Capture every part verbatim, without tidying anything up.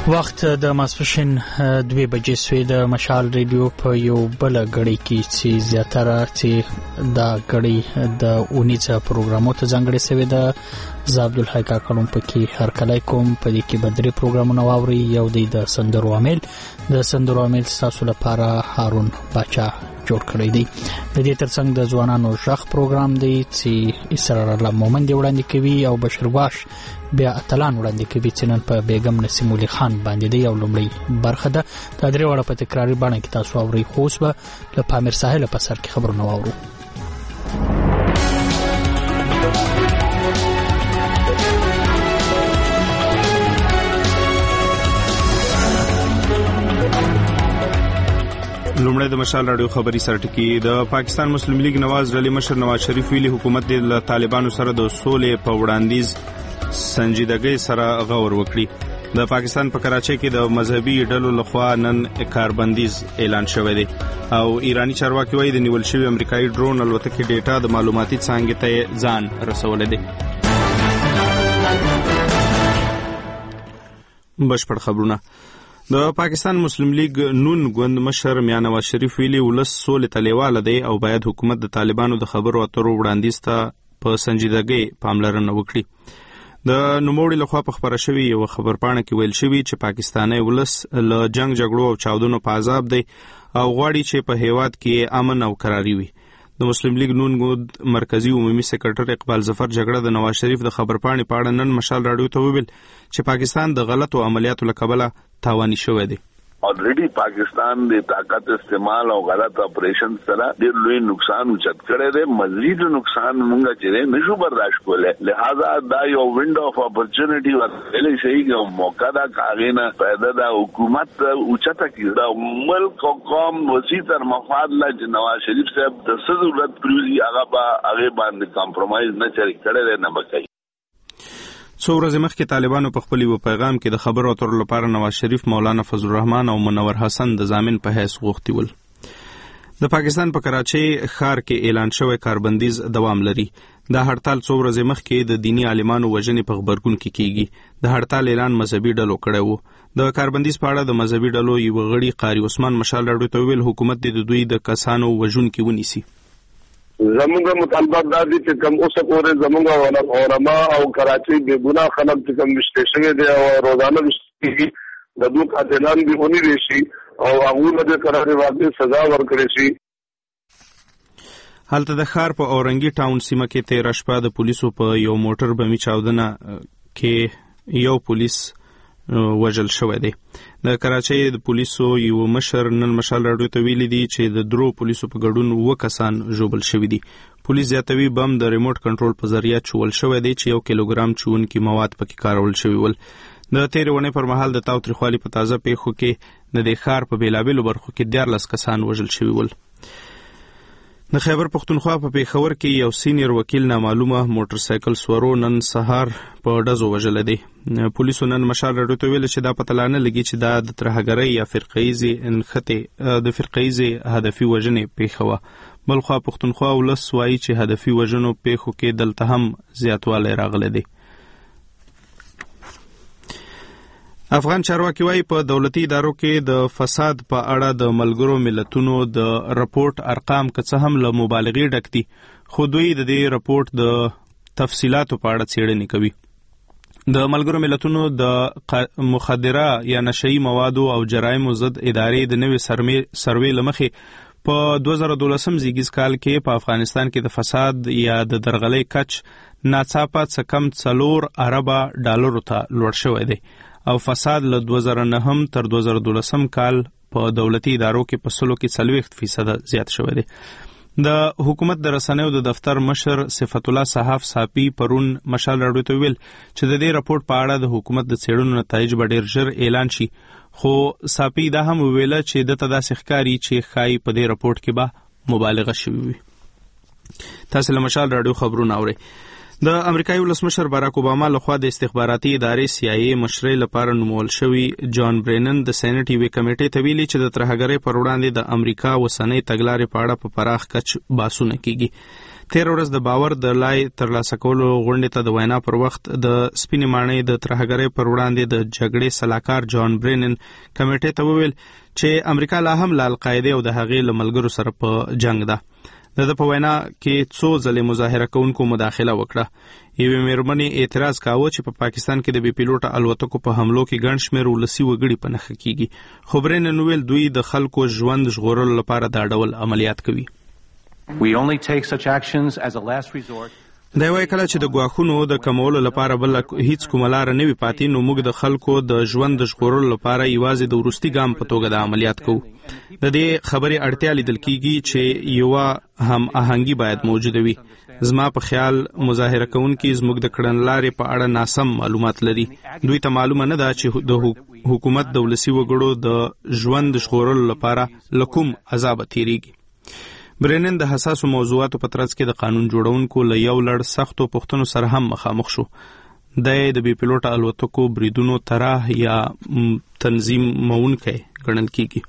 وخت د ماسپښین دوه بجې سوی د مشال ریډیو په یو بل غړي کې چې زیاتره چې دا غړي د اونیزه پروګرامو ته ځانګړي سوی د زابد الحق کلم پکې هر کله کوم په دې کې بدري پروګرامونه واوري یو د سندرو عامل د سندرو عامل تاسو لپاره هارون بچا جوړ کړی دی. د دې ترڅنګ د ځوانانو ژغ پروګرام دی چې اسرار الله مومن دی وړاندې کوي او بشیر واش بیا اتلان وړاندې کوي چې نن په بیگم نسیم علي خان باندې دی یو لومړی برخه ده. دا درې وړه په تکراری باندې کې تاسو اوري خو اوس به له پامیر ساحل په سر کې خبرونه واورو. لومړی د مشال راډیو خبري سرټکی. د پاکستان مسلم لیگ نواز ډلې مشر نواز شریف ویلي حکومت د طالبانو سره د سولې په وړاندیز سنجیدګۍ سره غور وکړي. د پاکستان په کراچۍ کې د مذهبي ډلو لخوا نن کاربندیز اعلان شوی دی او ایرانی چارواکي وايي د نیول شوی امریکایي ډرون الوتکې ډیټا د معلوماتي څانګې ته ځان رسولی دی. بشپړ خبرونه. د پاکستان مسلم لیگ نون ګوند مشر میاں نواز شریف ویلي ولس سولې ته لیواله دی او باید حکومت د طالبانو د خبرو اترو وړاندیز ته په سنجیدګۍ پاملرنه وکړي. د نوموړي لخوا په خبره شوې یو خبرپاڼه کې ویل شوی چې پاکستاني ولس له جنگ جګړو او چاودنو په عذاب دی او غواړي چې په هیواد کې امن او قراري وي. د مسلم لیگ نون ګوند مرکزی عمومي سکرټر اقبال ظفر جګړه د نواز شریف د خبرپاڼې په اړه نن مشال راډیو ته ویل چې پاکستان د غلطو عملیاتو له کبله تاواني شوی دی. Already Pakistan د طاقت استعمال او غلط اپریشن سره ډېر لوی نقصان اوچت کړی دی. مزید نقصان مونږه چې نشو برداشت کولای، لہذا دا یو وینډو اف اپورچونټی ورته صحیح یو موقع دا کاغینه پیدا دا حکومت اوچته کړي دا ملک او قوم وسیع تر مفاد لا نواز شریف صاحب د ضرورت پروزي هغه با هغه باندې کمپرمایز نه چری کړی نه بکای. څو ورځې مخکې طالبانو په خپل یو پیغام کې د خبرو اترو لپاره نواز شریف، مولانا فضل الرحمن او منور حسن د ضامن په حیث غوښتي ول. د پاکستان په کراچۍ ښار کې اعلان شوی کاربندیز دوام لري. دا هړتال څو ورځې مخکې د دینی عالمانو وژنې په خبرګون کې کیږي. د هړتال اعلان مذهبي ډلو کړی وو. د کاربندیز په اړه د مذهبي ډلو یو غړي قاری عثمان مشال راډیو ته ویل حکومت د دوی د کسانو وژونکي ونیسي. زمونږ مطالبات دا دي چې کوم اوسه پورې زمونږ علما او کراچۍ بې ګناه خلک چې کوم وشته شوي دي او روزانه وشتېږي د دوی قاتلان دې ونیول شي او هغوی ته قرارې واقع سزا ورکړل شي. هلته د ښار په اورنګي ټاون سیمه کې تېره شپه د پولیسو په یو موټر بمي چاودنه کې یو پولیس وژل شوی دی. د کراچۍ د پولیسو یو مشر نن مشال راډیو ته ویلي دي چې د درو پولیسو په ګډون اووه کسان ژوبل شوي دي. پولیس زیاتوي بم د ریموټ کنټرول په ذریعه چول شوی دی چې یو کیلوګرام چونکي مواد پکې کارول شوي ول. د تېرې ونې پر مهال د تاوتریخوالي په تازه پیښو کې د دې ښار په بېلابېلو برخو کې دیارلس کسان وژل شوي ول. د خیبر پښتونخوا په پیښور کې یو سینیر وکیل نامعلومه موټر سایکل سورو نن سهار په ډزو وژل دي. پولیسو نن مشال راډیو ته ویل چې دا پته لا نه لګي چې دا د ترهګرۍ یا فرقهیزې انخته د فرقهیزې هدفي وژنې پیښه وه. بلخوا پښتونخوا ولس وایي چې هدفي وژنو پیښو کې دلته هم زیاتوالی راغلی دی. افغان چارواکي وايي په دولتي ادارو کې د فساد په اړه د ملګرو ملتونو د رپورټ ارقام که څه هم له مبالغې ډک دي، خو دوی د دې رپورټ د تفصیلاتو په اړه څېړنې کوي. د ملګرو ملتونو د مخدره یا نشهیي موادو او جرایمو ضد ادارې د نوې سروې له مخې په دوه زره دولسم زیږیز کال کې په افغانستان کې د فساد یا د درغلۍ کچ ناڅاپه څه کم څلور اربه ډالرو ته لوړ شوی دی او فساد له دوه زره نهم تر دوه زره دولسم کال په دولتي ادارو کې په سلو کې څلوېښت فیصده زیات شوی دی. د حکومت د رسنیو د دفتر مشر صفت الله صحاف صافي پرون مشال راډیو ته ویل چې د دې راپورټ په اړه د حکومت د څېړنو نتایج به ډېر ژر اعلان شي، خو صافي دا هم وویله چې دته داسې ښکاري چې ښایي په دې راپورټ کې به مبالغه شوې وي. تاسو له مشال راډیو خبرونه اورئ. د امریکایي ولسمشر باراک اوباما لخوا د استخباراتي ادارې سی آی ای مشرۍ لپاره نومول شوی جان برینن د سینټ یوې کمیټې ته ویلي چې د ترهګرۍ پر وړاندې د امریکا اوسنۍ تګلارې په اړه په پراخ کچ بحثونه کیږي. تیر ورځ د باور د لای ترلاسه کولو غونډې ته د وینا پر وخت د سپینې ماڼۍ د ترهګرۍ پر وړاندې د جګړې سلاکار جان برینن کمیټې ته وویل چې امریکا لا هم له القاعده او د هغې له ملګرو سره په جنگ ده. د په وینا کې څو ځلې مظاهره کوونکو مداخله وکړه. یوې مېرمنې اعتراض کاوه چې په پا پاکستان کې د بې پیلوټه الوتکو په حملو کې ګڼ شمېر ولسي وګړي په نښه کیږي. خو برینن وویل دوی د خلکو ژوند ژغورلو لپاره دا ډول عملیات کوي. We only take such actions as a last resort. دا وایي کله چې د ګواښونو د کمولو لپاره بل هیڅ کومه لاره نه وي پاتې، نو موږ د خلکو د ژوند د ژغورلو لپاره یوازې د وروستي ګام په توګه د عملیات کوو. د دې خبرې اړتیا لیدل کیږي چې یوه هم آهنګي باید موجوده وي. زما په خیال مظاهره کوونکي زموږ د کړنلارې په اړه ناسم معلومات لري. دوی ته معلومه نه ده چې د حکومت د ولسي وګړو د ژوند ژغورلو لپاره له کوم عذابه تیریږي. برینن د حساسو موضوعاتو په ترڅ کې د قانون جوړونکو له یو لړ سختو پوښتنو سره هم مخامخ شو. د د بې پیلوټه الوتکو بریدونو طرح یا تنظیمونکی ګڼل کیږي.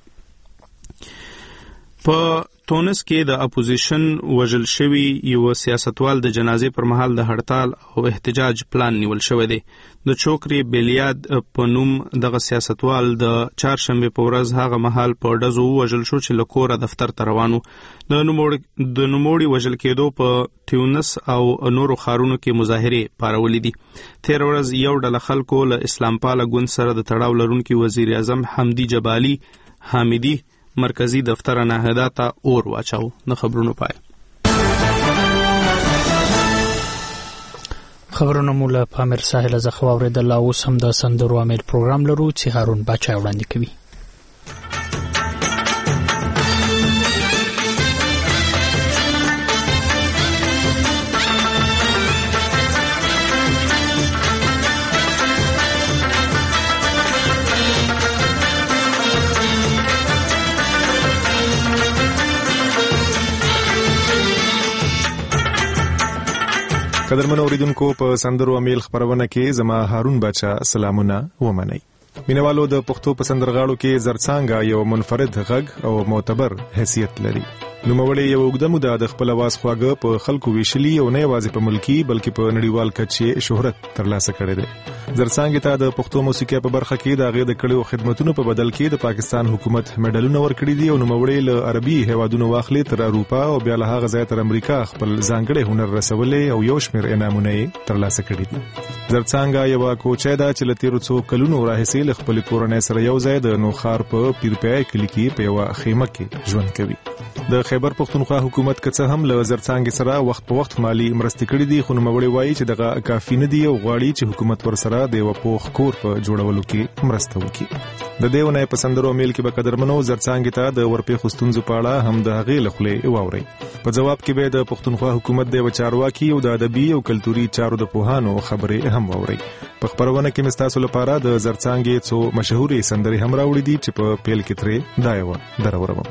په تونس کې د اپوزیشن وژل شوی یو سیاستوال د جنازې پر مهال د هړتال او احتجاج پلان نیول شوی دی. د چوکري بیلیاد په نوم دغه سیاستوال د چهارشنبه په ورځ هغه مهال په ډزو وژل شو چې له کوره دفتر ته روانو. د نوموړي د نوموړي وژل کېدو په تیونس او نورو ښارونو کې مظاهرې پارولې دي. تیر ورځ یو ډله خلکو له اسلام پاله ګوند سره د تړاو لرونکي وزیر اعظم حمدي جبالي حامدي مرکزی دفتر نهدا ته اور واچاو. د خبرونو پای. خبرونه مولا پامیر ساحل از خواورې د لاوس هم د سندرو امیر پروګرام لرو چې هارون باچا وړاندې کوي. قدرمن اوریدونکو په سندرو امیل خبرونه کې زما هارون باچا سلامونه ومنئ. مینوالو د پښتو په سندرغاړو کې زرڅانګه یو منفرد غږ او معتبر حیثیت لري. نوموړی یو اوږده موده د خپل اواز خواږه په خلکو ویشلي او نه یوازې په ملکي بلکې په نړیوال کچې شهرت ترلاسه کړی دی. زرڅانګې ته د پښتو موسیقۍ په برخه کې د هغې د کړیو خدمتونو په بدل کې د پاکستان حکومت میډلونه ورکړي دي او نوموړی له عربي هیوادونو واخلي تر اروپا او بیا له هغه ځای تر امریکا خپل ځانګړی هنر رسولی او یو شمېر انعامونه یې ترلاسه کړي دي. زرڅانګه یوه کوچۍ ده چې له تېرو څو کلونو راهیسې له خپلې کورنۍ سره یو ځای د نوښار په پیرپیای کلي کې په یوه خیمه کې ژوند کوي. د خیبر پښتونخوا حکومت که څه هم له زرڅانګې سره وخت په وخت مالی مرستې کړي دي، خو نوموړی وایي چې دغه کافي نه دي او غواړي چې حکومت ورسره د یوه پوخ کور په جوړولو کې مرسته وکړي. د دې اونۍ په سندرو میل کې به قدرمنو زرڅانګې ته د ورپېښو ستونزو په اړه هم د هغې له خولې واورئ. په جواب کې به د پښتونخوا حکومت د یوه چارواکي او د ادبي او کلتوري چارو د پوهانو خبرې هم واورئ. په خبرونه کې مې ستاسو لپاره د زرڅانګې څو مشهورې سندرې هم راوړي دي چې په پیل کې ترې دا یوه درورم.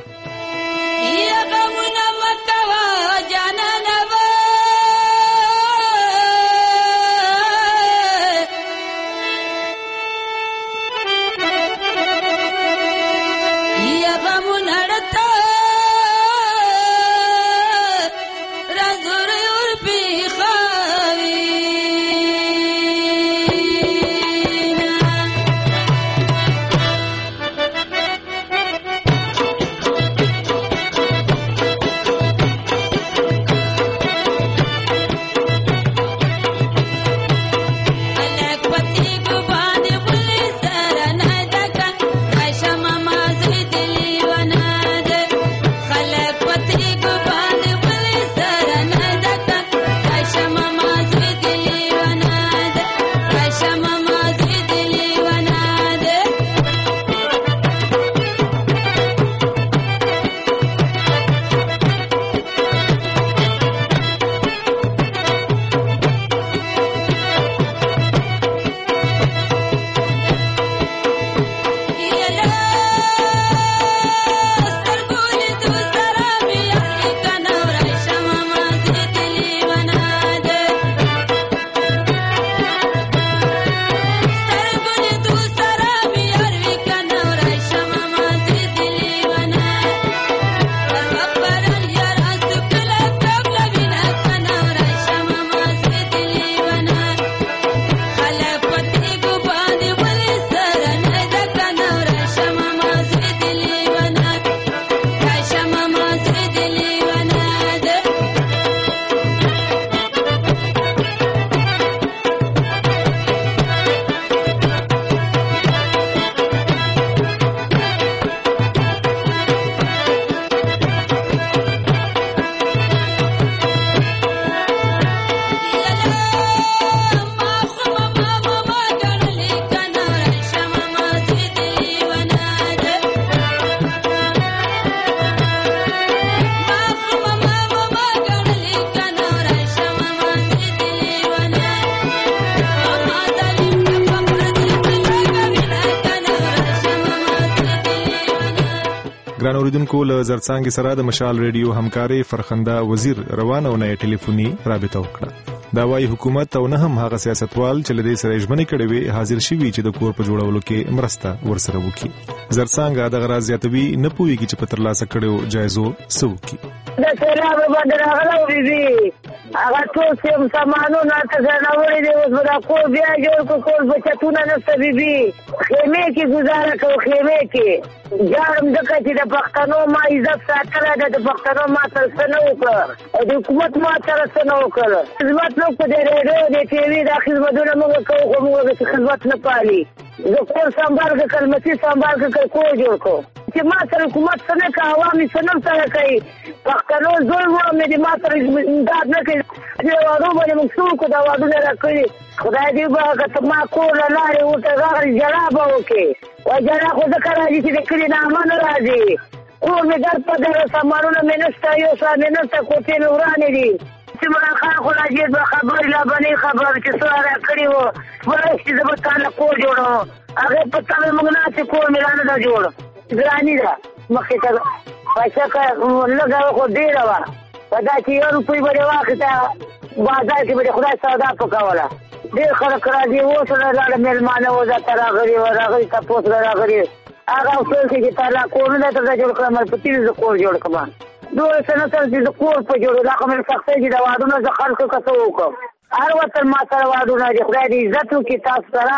اوریدونکو له زرڅانګې سره د مشال ریډیو همکاري فرخنده وزیر روانه ونه ټلیفوني رابطه وکړه. دا وايي حکومت او نه هم هغه سیاستوال چې لدې سره ژمنې کړې وي حاضر شوي چې د کور په جوړولو کې مرسته ورسره وکړي. زرڅانګه د غراز زیاتوي نه پوهیږي چې په ترلاسه کړو جایزو څه وکړي. د سیلاب باندې راغلو بیبي هغه ټول سیم سامانونه ته راوړي دي، اوس به دا کور بیا جوړ کړو، کور بچتونه نشته بیبي، خیمې کې گزاره کوو، خیمې کې جاړم ځکه چې د پښتنو ما عزت ساتلی ده، د پښتنو ما سره څه نه وکړه او د حکومت ما سره څه نه وکړه. خدمت نه وکړو، د ریډیو د ټي وي دا خدمتونه موږ کوو، خو موږ هغسې خدمت نه پالي. زه کور سنبال کړه، کلمسي سنبال کړه، کور جوړ کړو چې ما سره حکومت څه نه کوي، عوام یې څه نه سره کوي. پښتنو زوی وم د ما سره امداد نه کوي. د وادو باندې موږ څه وکړو، دا وادونه راکړي. خدای دې وبخښه، که ما کور له لارې ورته راغلي جلا به وکړې. وایي جلا خو ځکه راځي چې د کلي نه امن راځي. کور مې در په در سامانونه مې نشته، یو څه مې نشته، کوټې مې ورانې دي. عمران خان خو راځي به خبرې لا به نه خبر چې څه راکړي وو، وایي چې زه به تا نه کور جوړوم. هغې په تمې موږ ناستې کور مې لا نه ده جوړ، ګراني ده مخکې ته پیسه که لږه وه خو ډېره وه. په دا چې یو روپۍ به دې واخېسته بازار کې به دې خدای سودا پکوله. ډېر خلک راځي، اوس لاړه مېلمانه وو ځاته راغلي وه، راغلي تپوس به راغلي. هغه افسوس دی چې تا لا کورونه درته جوړ کړم، په تېرې زه کور جوړ کړم. دوه سنه سره چې زه کور په جوړو دا خو مې سختۍ چې د وادونه زه خلکو که څه وکړم. هر وطن ما سره وادونه دي، خدای دې عزت وکړي تاسو سره.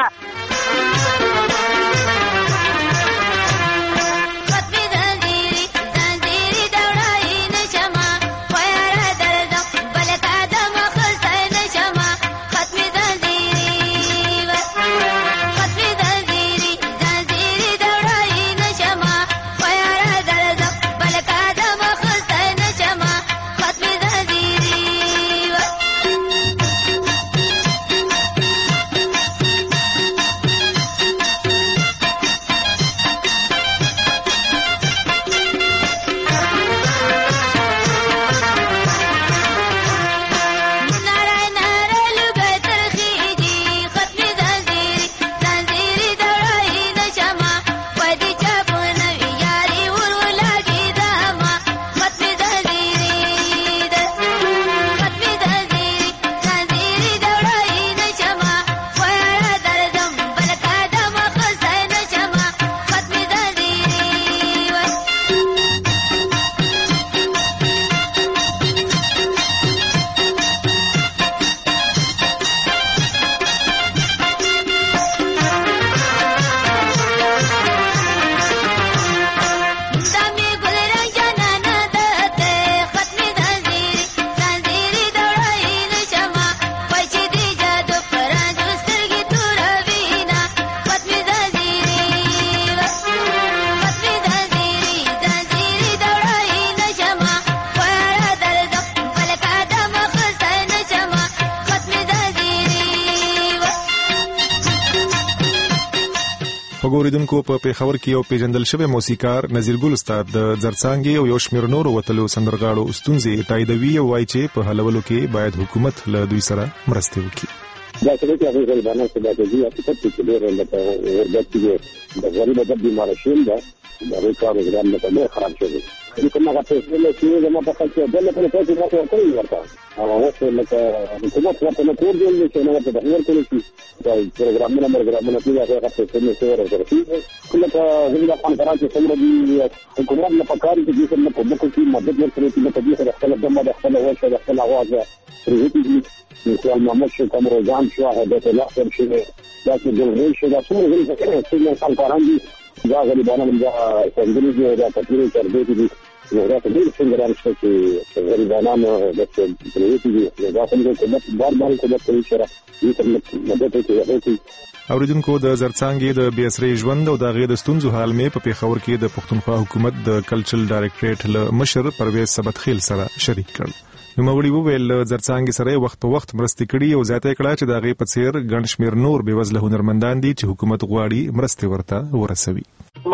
وګوریدونکو په پیښور کې یو پیژندل شوی موسیقار نذیر ګل استاد د زرڅانګې او یو شمېر نورو وتلو سندرغاړو ستونزې تاییدوي او وایي چې په حلولو کې باید حکومت له دوی سره مرسته وکړي. دا څه چې هغه غریبانو څخه د دې حقیقت چې ډېر لکه ورته د غریب د بیمار شوم دا د کارو ګرام نه ته خراب شوی. چې کومه غته له چې زما په خپل څه بل په څه څه ورکړي ورته او اوس لکه حکومت ورته نه کور دی چې نه ورته د ورکړي چې دا پروګرامونه پروګرامونه چې هغه څه څه نه سره ورکړي. کله چې زموږ خپل کاران چې څنګه دی حکومت نه پکاري چې څنګه په مکو کې مدد ورکړي چې په دې سره خپل دمه د خپل وښه د خپل اواز پرېږدي. مثال محمد شو کوم روزان شو هدایت الله سره شي دا چې جوړ شي دا څومره غوښتل چې څنګه خپل کاران دي دا غریبانو دا څنګه دا تطبیق تر دې دي نو دا څنګه څنګه راځي چې غریبانو د پرېږدي دا څنګه چې بار بار کومه سره دې مدد کوي. اوریدونکو د زرڅانګې د بي اس ري ژوند او د غیر د ستونزو حال مې په پیښور کې د پښتونخوا حکومت د کلچرل ډایریکټریټ له مشر پرویز سبتخیل سره شریک کړ. نو موري وویل زرڅانګې سره وخت په وخت مرستې کړي او زیاته کړه چې د غي په څیر ګڼ شمیر نور بې وزله هنرمندان دي چې حکومت غواړي مرستې ورته ورسوي. ما ته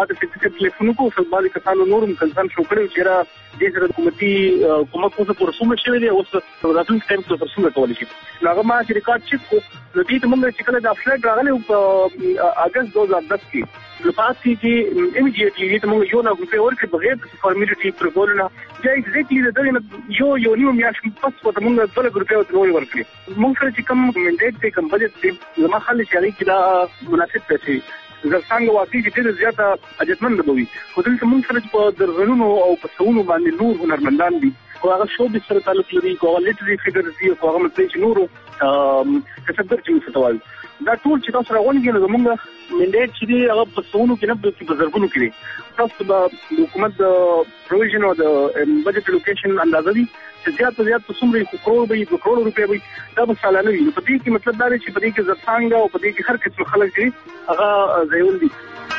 ته ټلیفون کو څو باندې کسانو نورم کنسان شو کړو چې را د سره حکومتي کومه کومه پرسومه شوی دی اوس راتلونکي ټایم کې پرسومه کولی شي هغه ما چې ریکارډ چیک کو نو دې ته موږ چې کله د افلیټ راغلی په اگست دو هزار دس کې لپاره چې ایمیډیټلی دې ته موږ یو نه په ورکه بغیر د فارمیلیټي پروګولنا چې ایگزیکټلی د یو یو نیو میاشت پس په موږ ډول ګروپ ته نوې ورکړي موږ سره چې کوم منډیټ ته کوم بجټ ته زما خلک چې کې دا مناسب پیسې زرڅنګ واقعي چې ډېر زیاته اجتمند بوي خو دلته موږ سره په درغلونو او په سونو باندې نور هنرمندان دي او هغه شو به سره تعلق لري کوه لیټري فیګرز دي او هغه مطلب چې نورو کسبګر چې څه دا ټول چې تاسو راغونډي نو موږ منډیټ چې دی هغه په سونو کې نه په بزرګونو کې تاسو د حکومت د پروویژن او د بجټ لوکیشن اندازه دي چې زیات زیات څومره کروڑ به یو کروڑ روپیا به دا به سالانه وي په دې کې مطلب دا دی چې په دې کې زرڅنګ او په دې کې هر قسم خلک دي هغه ځایول دي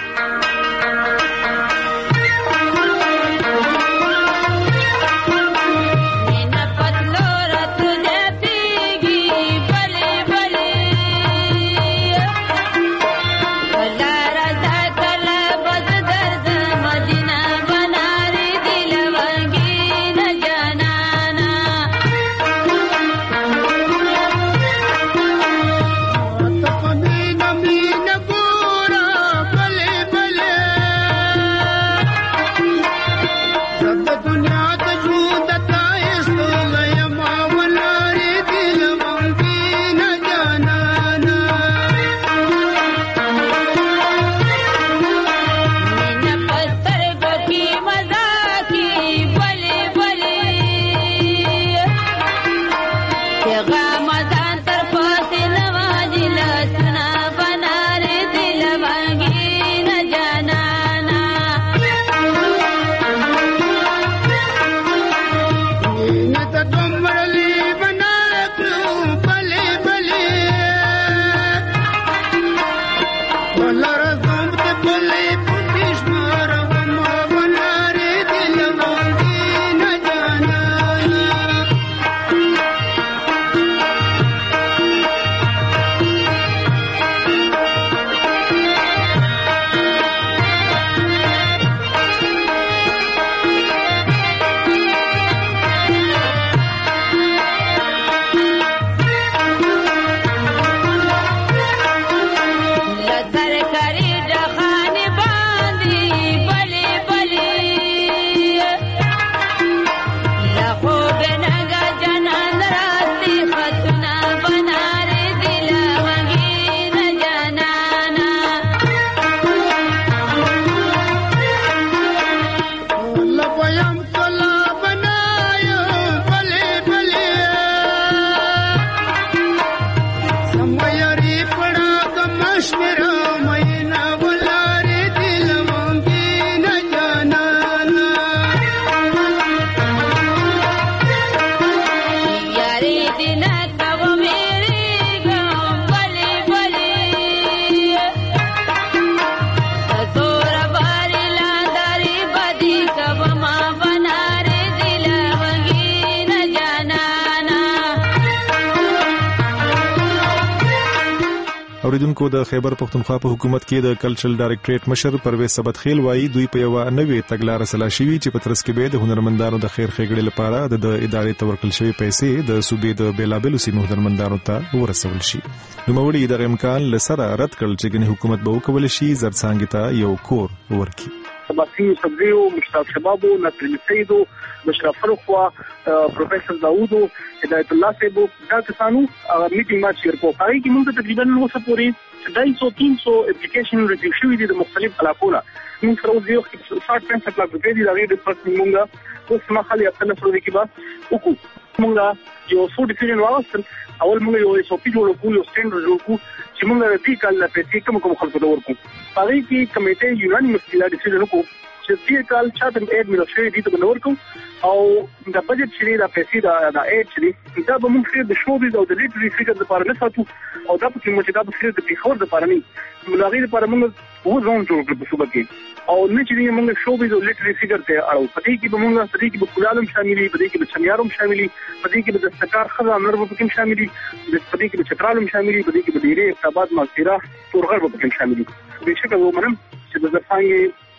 اوریدونکو د خیبر پختونخوا په حکومت کې د کلچرل ډایریکټریټ مشر پرویز سبتخیل وایي دوی په یو نوې تګلارې سلا شوی چې په ترڅ کې به د هنرمندانو د خیر ښېګړې لپاره د ادارې تورکل شوی پیسې د صوبې د بیلابلو سیمو هنرمندانو ته ورسول شي نو موري د امکان لسره رد کړل چې ګنې حکومت به وکول شي زرڅنګ ته یو کور ورکړي باسي صدیو مشتاق شبابو نصر سیدو مشرف فرخوا پروفیسور داوودو هدایت الله صاحب دا کسانو میټینګ ما چیر کو پای کې موږ تقریبا نو څه پورې ډای سو تین سو اپلیکیشن ریسیو شوی دي د مختلف علاقو نه موږ سره یو شارټ پنځه لاک روپۍ دي دا غي د پرسنل موږ اوس ما خالي خپل سره کې با وکړو موږ یو څو ډیسیژن واغستل اول موږ یو ایس او پی جوړ کړو یو سټینډرډ جوړ کړو چې موږ د دې کال په تې کوم کوم خلکو ته ورکو هغه کې کمیټه یونانیمسلی دا ډیسیژن وکړو چې دې کال چاته اډ ملشي دي ته نور کوم او د بجټ شری دا پیسې دا دا اډ شری دا به موږ د شو دي او د لیټري فیګر لپاره نه ساتو او دا په کومه چې دا په د پیښور لپاره نه ملاغي لپاره موږ وو ځون جوړ کړو په صوبه کې او نه چې موږ شو دي او لیټري فیګر ته اړو پدې کې به موږ پدې کې به کولالم شاملې پدې کې به چمیارم شاملې پدې کې به دستکار خزا نرو په کې شاملې پدې کې به چترالم شاملې پدې کې به ډیره اقتباط مغفرہ تورغر په کې شاملې بهشکه ومنم چې د ځانګي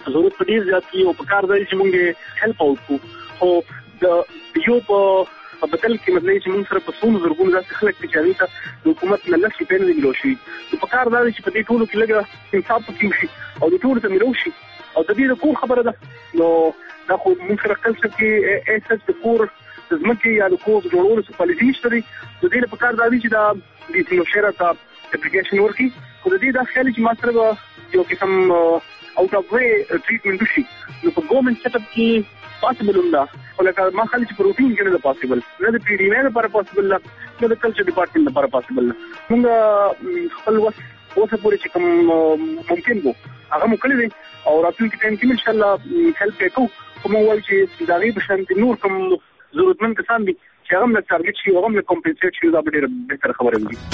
ضرورت په ډیر زیات کې او په کار دی چې موږ هیلپ اوټ کو خو د یو په په بدل کې مطلب چې موږ سره په څو زرګونو داسې خلک چې هغوی ته د حکومت نه لږ شي پیل نه دي ملو شوي نو په کار دا دی چې په دې ټولو کې لږه انصاف پکې وشي او د ټولو ته ملو شي او د دې د کور خبره ده نو دا خو موږ سره کلچر کې اساس د کور د ځمکې یا د کور د جوړولو څه پالیسي نشته دی د دې په کار دا دی چې دا د سینوشیرا ته اپلیکیشن ورکړي خو د دې دا خیال چې ما سره به یو قسم اوټ اف وی ټریټمنټ وشي نو په ګورنمنت سیټ اپ کې پاسبل هم ده خو لکه ما خالي چې پروتین کې نه ده پاسبل نه د پی ډي ایم لپاره پاسبل ده نه د کلچر ډپارټمنټ لپاره پاسبل ده موږ خپل وس اوسه پورې چې کوم ممکن وو هغه مو کړی دی او راتلونکي ټایم کې ان شاء الله هیلپ وکړو کوم وایي چې دا غي بشن نور کوم ضرورتمند کسان دي چې هغه موږ ټارګټ شي هغه موږ کمپنسیټ شي دا به ډېر بهتر خبره وي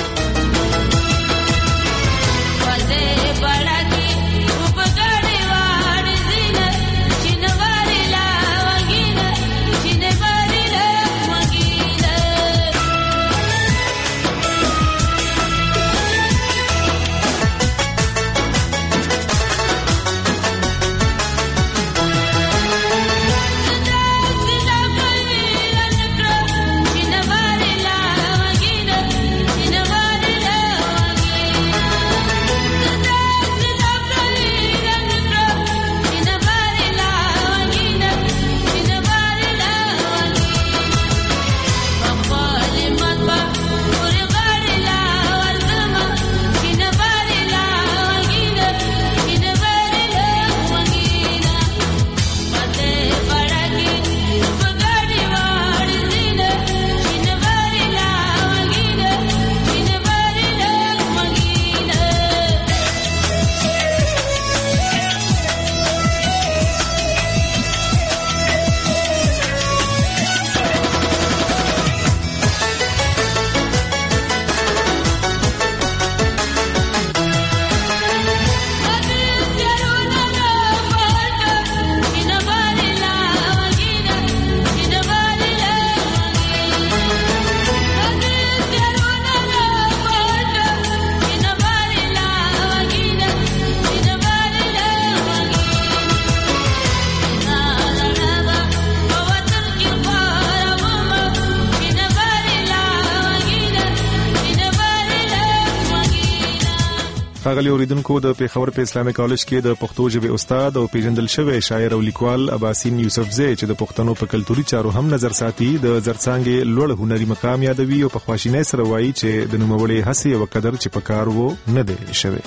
ښاغلي اوریدونکو د پیښور په اسلامي کالج کې د پښتو ژبې استاد او پیژندل شوی شاعر او لیکوال اباسین یوسفزی چې د پښتنو په کلتوري چارو هم نظر ساتي د زرڅانګې لوړ هنري مقام یادوي او په خواشینۍ سره وایي چې د نوموړي هڅې او قدر چې په کار وو نه دی شوی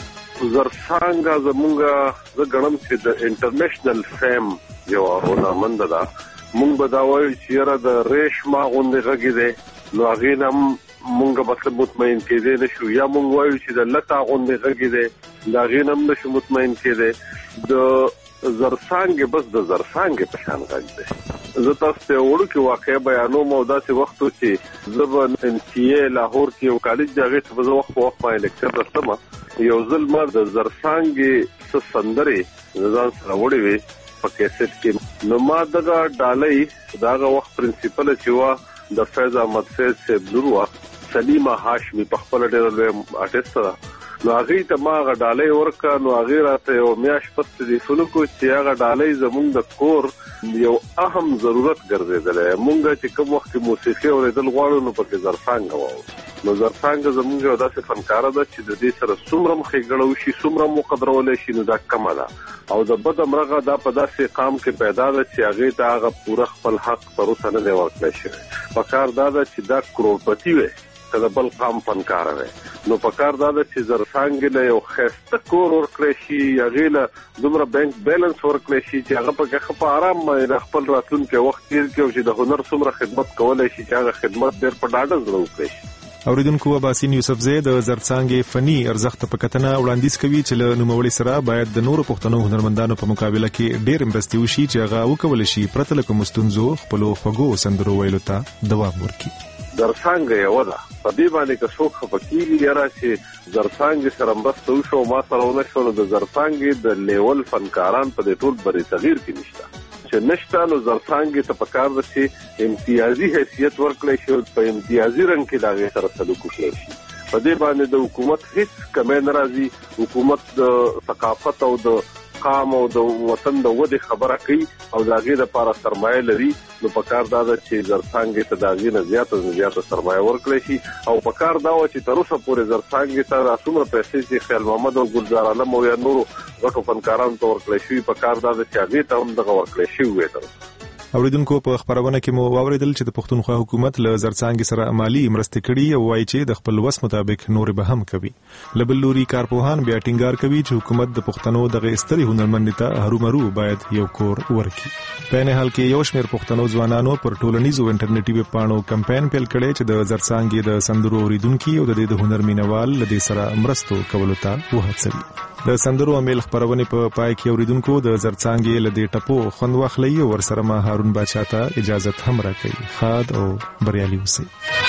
زرڅانګه زمونږ زه ګڼم چې د انټرنیشنل فیم یو هنرمند ده مونږ به دا وایو چې د ریشما غوندې غږی دی نو هغې نه هم مونږ مطلب مطمئن کېدی نشو یا مونږ وایو چې د لتا غوندې غږی دی د هغې نه هم نشو مطمئن کېدی د زرڅانګې بس د زرڅانګې په شان غږ دی زه تاسو ته وړوکې واقعه بیانوم او داسې وخت و چې زه به ان سی اے لاهور کې یو کالج د هغې څخه به زه وخت په وخت باندې لیکچر درتم یو ځل ما د زرڅانګې څه سندرې د ځان سره وړې وې په کیسټ کې نو ما دغه ډالۍ د هغه وخت پرنسپل چې وه د فیض احمد فیض صاحب لور وه سلیمه هاشمي په خپله ډېره لویه آرټسټه ده نو هغې ته ما هغه ډالۍ ورکړه نو هغې راته یو میاشت پس ټلیفون وکړو چې هغه ډالۍ زموږ د کور یو اهم ضرورت ګرځېدلی مونږ چې کوم وخت کې موسیقي اورېدل غواړو نو پکې زرڅانګه واورو نو زرڅانګه زموږ یو داسې فنکاره ده چې د دې سره څومره هم ښېګړه وشي څومره هم وقدرولی شي نو دا کمه ده او د بد همرغه دا په داسې قام کې پیدا ده چې هغې ته هغه پوره خپل حق تر اوسه نه دی ورکړی شوی پکار دا ده چې دا کروڑپتی وی که د بل قام فنکاره وی نو پکار دا ده چې زرڅانګې له یو ښایسته کور ورکړی شي هغې له دومره بینک بیلنس ورکړی شي چې هغه پکې ښه په ارام باندې د خپل راتلونکی وخت تېر کړي او چې د هنر څومره خدمت کولی شي چې هغه خدمت ډېر په ډاډه زړه وکړی شي اوریدونکو اباسین یوسفزی د زرڅانګې فني ارزښت په کتنه وړاندیز کوي چې له نوموړي سره باید د نورو پښتنو هنرمندانو په مقابله کې ډېر مرستې وشي چې هغه وکولی شي پرته له کومو ستونزو خپلو خوږو سندرو ویلو ته دوام ورکړي زرڅانګه یوه ده په دې باندې که څوک خفه کېږي یاره چې زرڅانګې سره مرسته وشو ما سره ونه شو نو د زرڅانګې د لیول فنکاران په دې ټول برې صغیر کې نشته چې نشته نو زرڅانګې ته پکار ده چې امتیازي حیثیت ورکړی شي په امتیازي رنګ کې د هغې سره سلوک وکړی شي په دې باندې د حکومت هیڅ کمی نه راځي حکومت د ثقافت او د مقام او د وطن د ودې خبره کوي او د هغې لپاره سرمایه لري نو پکار دا ده چې زرڅانګې ته د هغې نه زیاته نه زیاته سرمایه ورکړی شي او پکار دا وه چې تر اوسه پورې زرڅانګې ته دا څومره پیسې چې خیال محمد او ګلزار عالم او یا نورو غټو فنکارانو ته ورکړی شوي پکار دا ده چې هغې ته هم دغه ورکړی شوي وي تر اوسه. اوریدونکو په خبرونه کې مو واوریدل چې د پښتونخوا حکومت له زرڅانګې سره مالی مرستې کړي او وايي چې د خپل وس مطابق نور به هم کوي. لبل لوري کارپوهان بیا ټینګار کوي چې حکومت د پښتنو د غیستري هنرمند ته هرومرو باید یو کور ورکړي. په نه حال کې یو شمېر پښتنو ځوانانو پر ټولنیزو انټرنیټي ویب پاڼو کمپاین پیل کړي چې د زرڅانګې د سندرو اوریدونکو او د هنر مینوال لدې سره مرستو کولو ته وهڅوي. د سندرو امیل خبرونه په پای کې اوریدونکو د زرڅانګې لدې ټپو خوند واخلي او ورسره ما هارون باچا ته اجازه هم راکړي. خاد او بریالي اوسئ.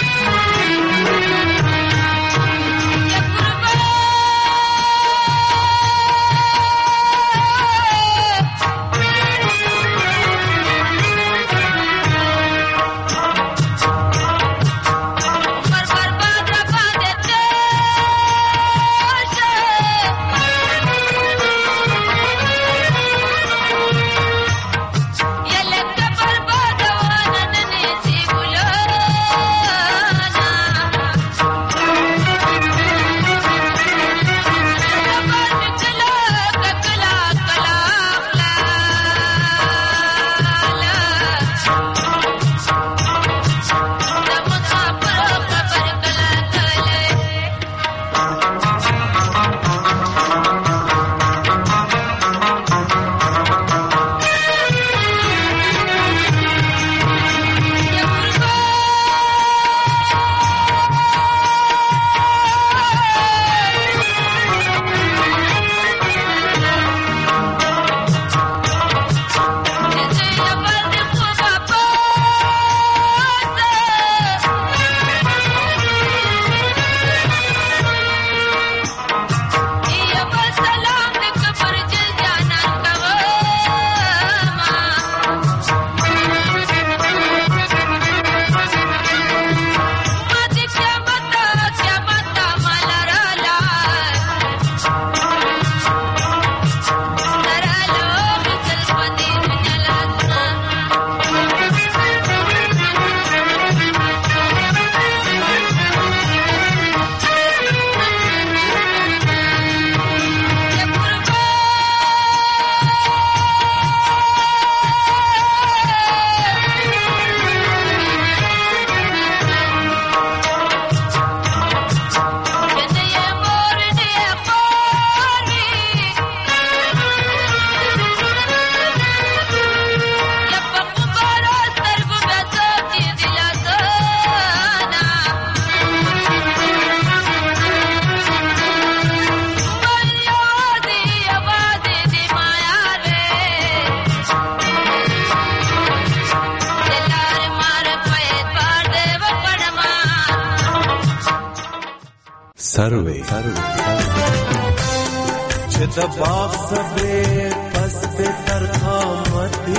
سروي چې د باغ صبر پس په ترخامته.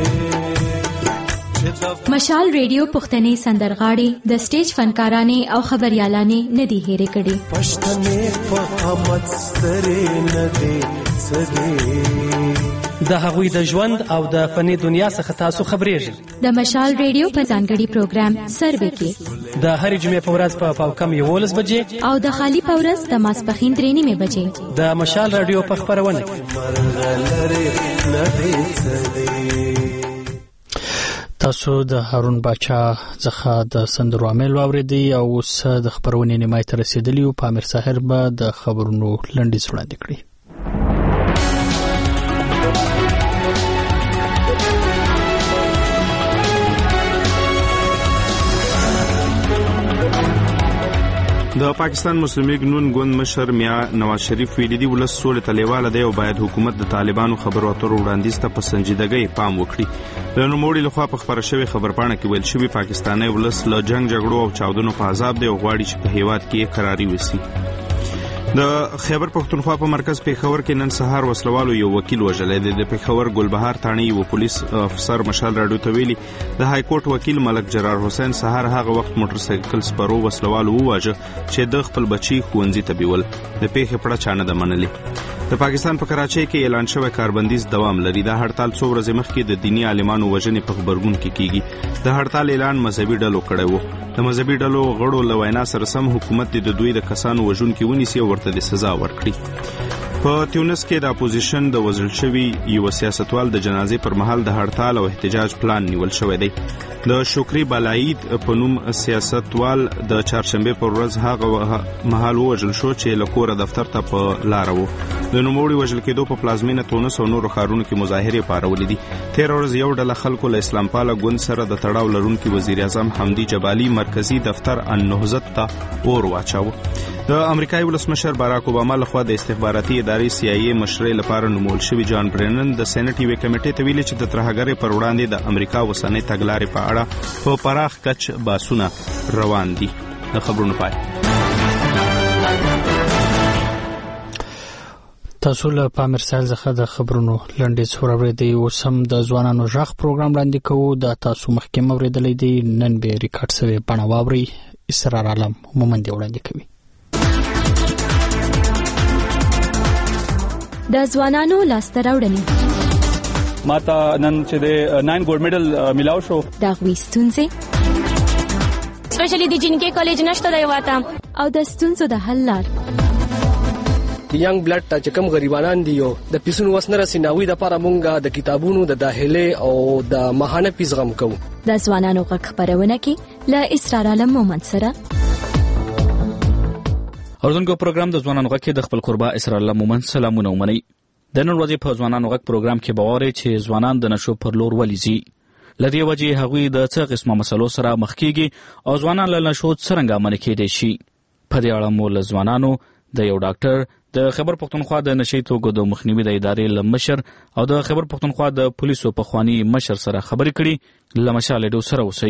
مشال ریډیو پښتني سندرغاړي د سټیج فنکارانه او خبريالانه ندي هېره کړي. پښتني په قامت ستري ندي سدي د هغوی د ژوند او د فني دنیا څخه تاسو خبرېږئ. د مشال ریډیو په ځانګړي پروګرام سروي کې د هرې جمعې په ورځ په پاوکم یولس بجې او د خالی په ورځ د ماسپښین درې نیمې بجې د مشال رادیو په خبرونه کې تاسو د هارون باچا څخه د سندرو امیل واوریدي او اوس د خبرونې نیمای ته رسیدلی او پامیر ساحر به د خبرونو لنډیز وړاندې کړي. د پاکستان مسلم لیگ نون ګوند مشر میا نواز شریف ویلي دی ولس سولې ته لیواله دی او باید حکومت د طالبانو خبرو اترو وړاندیز ته په سنجیدګۍ پام وکړي. د نوموړي لخوا په خبره شوې خبرپاڼه کې ویل شوی پاکستاني ولس له جنگ جګړو او چاودنو په عذاب دی او غواړي چې په هیواد کې قراري وسی. د خیبر پښتونخوا په مرکز پیښور کې نن سهار وسلوالو یو وکیل وژلی دی. د پیښور ګلبهار تاڼې یو پولیس افسر مشال راډیو ته ویلي د های کورټ وکیل ملک جرار حسین سهار هغه وخت موټر سایکل سپرو وسلوالو وواژه چې د خپل بچي ښوونځي ته بیول. د پیښې پړه چا نه ده منلې. د پاکستان په کراچۍ کې اعلان شوی کاربندیز دوام لري. دا هړتال څو ورځې مخکې د دینی عالمانو وژنې په خبرګون کې کیږي. د هړتال اعلان مذهبي ډلو کړی و. د مذهبي ډلو غړو له وینا سره سم حکومت د دوی د کسانو وژونکي ونیسي او ورته د سزا ورکړي. په تیونس کې د اپوزیشن د وژل شوي یو سیاستوال د جنازې پر مهال د هړتال او احتجاج پلان نیول شوی دی. د شکری بالعید په نوم سیاستوال د چهارشنبه پر ورځ هغه مهال وژل شو چې له کوره دفتر ته په لار وو. د نوموړي وژل کېدو په پلازمینه تونس او نورو ښارونو کې مظاهرې پارولې دي. تیر ورځ یو ډله خلکو له اسلام پاله ګوند سره د تړاو لرونکي وزیر اعظم حمدي جبالي مرکزی دفتر النهضت ته اور واچاوه. د امریکایي ولسمشر باراک اوباما لخوا د استخباراتي ادارې سی آی ای مشرۍ لپاره نومول شوي جان برینن د سېنات یوې کمیټې ته ویلي چې د ترهګرۍ پر وړاندې د امریکا اوسنۍ تګلارې په اړه په پراخ کچ باسونه روان دي. د خبرونو پای. تاسو له پامیر سایل څخه د خبرونو لنډیز اورئ. اوس هم د ځوانانو ژغ پروګرام وړاندې کوو. د تاسو مخکې موریدلې دی نن به ریکارډ شوی بڼه واوري. اسرار عالم مومند وړاندې کوي. د ځوانانو لاسته راوړنې ماته نن چې د ناین ګولډ میډل ملاو شو. د غوي ستونزې سپیشلی د جنکې کالج نشته دی واته او د ستونزو د حل لار. د ینګ بلډ ته چې کوم غریبانان دي یو د پیسونو وسنه رسیناوي د لپاره مونږه د کتابونو د داخله او د ماهانه پیس غم کوو. د ځوانانو غږ خبرونه کې له اسرار عالم مومند سره. اردنګو پروګرام د ځوانانو غږ کې د خپل قربا اسرار الله مومند سلامونه ومني. د نن ورځې په ځوانانو غږ پروګرام کې باوري چې ځوانان د نشو پر لور ولېږي. لدی وجه هغوی د څه قسمه مسلو سره مخ کیږي او ځوانان له نشو څنګه منع کېدای شي. په دې اړه مو له ځوانانو د یو ډاکټر د خیبر پښتونخوا د نشي توګه د مخنیوي د ادارې لمشر او د خیبر پښتونخوا د پولیسو په خواني مشر سره خبرې کړي. لمشال ډو سره وسی.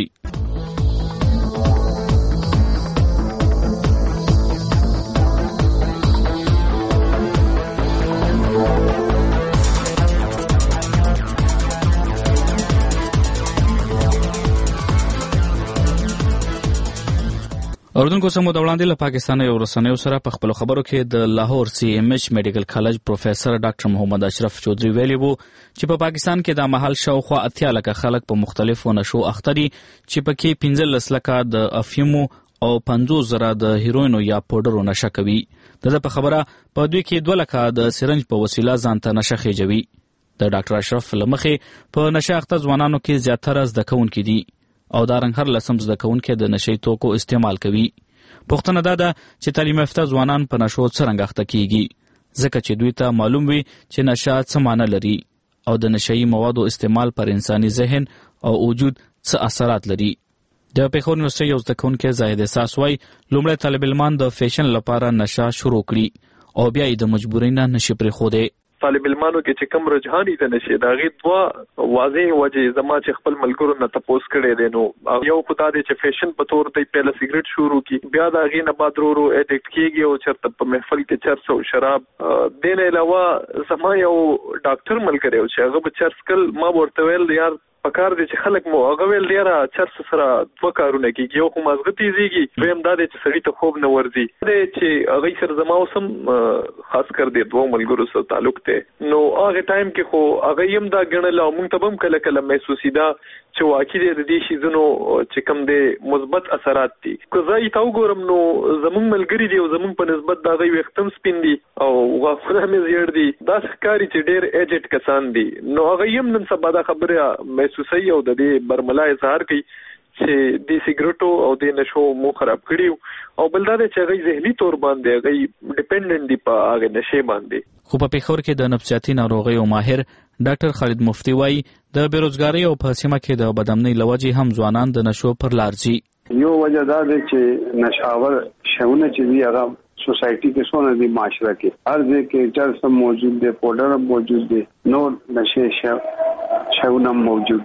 اردنګو سمو د وړاندې له پاکستان یو رسنیو سره په خپل خبرو کې د لاهور سی ایم ایچ میډیکل کالج پروفیسور ډاکټر محمد اشرف چودري ویلي وو چې په پاکستان کې د محل شاوخوا اتیا لکه خلک په مختلفو نشو اخته دي چې پکې پنځلس لکه د افیمو او پنځوس زره د هیروینو یا پاوډرو نشه کوي. دغه په خبره په دوی کې دوه لکه د سرنج په وسیله ځان ته نشه خېجوي. د ډاکټر اشرف لمخې په نشه اخته ځوانانو کې زیاتره زده کوونکي دي او دا رنګ هر لسم زده کوونکي د نشي توکو استعمال کوي. پوښتنه دا ده چې تعلیم یافته ځوانان په نشو څنګه اخته کیږي ځکه چې دوی ته معلوم وي چې نشه څه معنی لري او د نشئی موادو استعمال پر انساني ذهن او وجود څه اثرات لري. د پیښور یونیورسيټي یو زده کوونکی زاهد احساس وایي لومړی طالب علمان د فیشن لپاره نشه شروع کړي او بیا یې د مجبورۍ نه نشي پرېښودی. طالب علمانو کې چې کوم رجحان یې نشي دا غي دوا واضح وجه زما چې خپل ملګرو نه تاسو کړي دي نو یو خدای دې چې فیشن په تور ته پهله سیګریټ شروع کی بیا دا غي نه بعد ورو اډیکټ کیږي او چرته په محفل کې چرس او شراب دین علاوه زما یو ډاکټر ملګری او چې هغه چرس کل ما ورته ویل یار پکار دي چې خلک مو هغه ویل ډیره چرس سره دوه کارونه کوي یو خو مازغه تیزيږي ویم دا چې سړی ته خوب نه ورځي د چې هغه سره زما اوسم خاص کر دې دوه ملګرو سره تعلق ته نو هغه ټایم کې خو هغه يم دا غنل او موږ ته هم کله کله محسوسي دا چې واقعي د دې شي زنو چې کوم دې مثبت اثرات دي که زه تاسو ګورم نو زمون ملګری دی او زمون په نسبت دا غي وختم سپین دي او غوښنه مې زیړ دي دا ښکاری چې ډېر ایجټ کسان دي نو هغه يم نن سبا دا خبره محسوسي او د دې برملا اظهار کوي چې د سیګریټو او د نشو مو خراب کړیو او بل دا چې غي ذهني تور باندې غي ډیپندنت دی په هغه نشه باندې. خو په پیښور کې د نفسیاتي ناروغیو ماهر ډاکټر خالد مفتی وایي د بیروزګاری او په سیمه کې د بدامنۍ لوجې هم ځوانان د نشو پر لار ځي. یو وجه دا ده چې نشاور شونه چې دی هغه سوسایټي کې څونه دی معاشره کې هر ځای کې چرس موجود دی پاوډر موجود دی نور نشه شونه موجود دي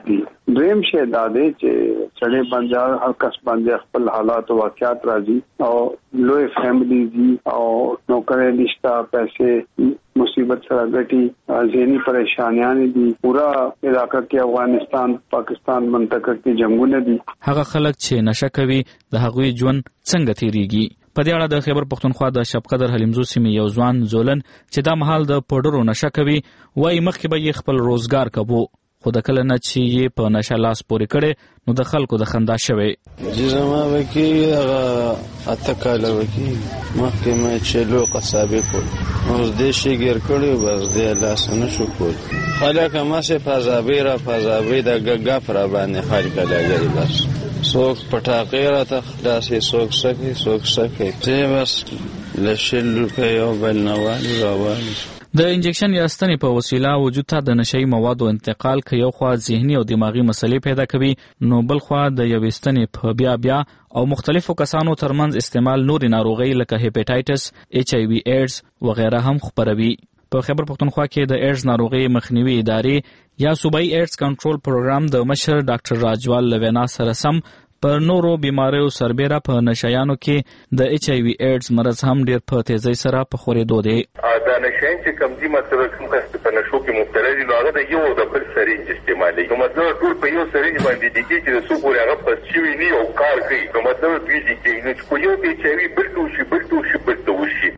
دریم شی دا دی چې سړی باندې هر کس باندې خپل حالات او واقعیات راځي او لوی فیملی دي او نوکرې نشتا پیسې مصیبت سره غټي ذهني پریشانیاں دي پورا علاقہ کې افغانستان پاکستان منطقه کې جنگونه دي. هغه خلک چې نشه کوي د هغوی ژوند څنګه تیریږي؟ په دې اړه د خیبر پښتونخوا د شپقدر حلیمزو سیمې یو ځوان زولن چې دا مهال د پوډرو نشه کوي وایي مخکې به یې خپل روزګار کوو خو د کله نه چې یې په نشه لاس پورې کړی نو د خلکو د خندا شوی. زما وکي هغه اته کاله وکي مخکې مې چلو قصابې کول اوس دې شي ګر کړی بس دې لاس نه شو کول خلک ما سه فزابې را فزابې د ګګا پر باندې خلک لګي بس څوک پټاقې را ته خلاصې څوک سکي څوک سکي چې بس لشل کې یو بل نوالي راوالي. د انجکشن یا ستنې په وسیله وجود ته د نشئی موادو انتقال که یو خوا ذهني او دماغي مسلې پیدا کوي نو بل خوا د یوې ستنې په بیا بیا او مختلفو کسانو ترمنځ استعمال نورې ناروغۍ لکه هیپاټایټس ایچ آی وی ایډز وغیره هم خپروي. په خیبر پښتونخوا کې د ایډز ناروغۍ مخنیوي ادارې یا صوبایي ایډز کنټرول پروګرام د مشر ډاکټر راجوال لوینا سره سم پر نورو بیماریو سربیره په نشایانو کې د ایچ آی وی ایډز مرض هم ډیر په تیزی سره په خورېدو دی. دا نشایان چې کم دي مطلب کوم کس په نشو کې مبتلا دي نو هغه د یو د بل سرینج استعمالوي نو مطلب ټول په یو سرینج باندې دي چې د څو پورې هغه پس شوي نه او کار کوي نو مطلب دوی دي چې نو چې یو کې چې وی بل ټول شي بل ټول شي بل ټول شي.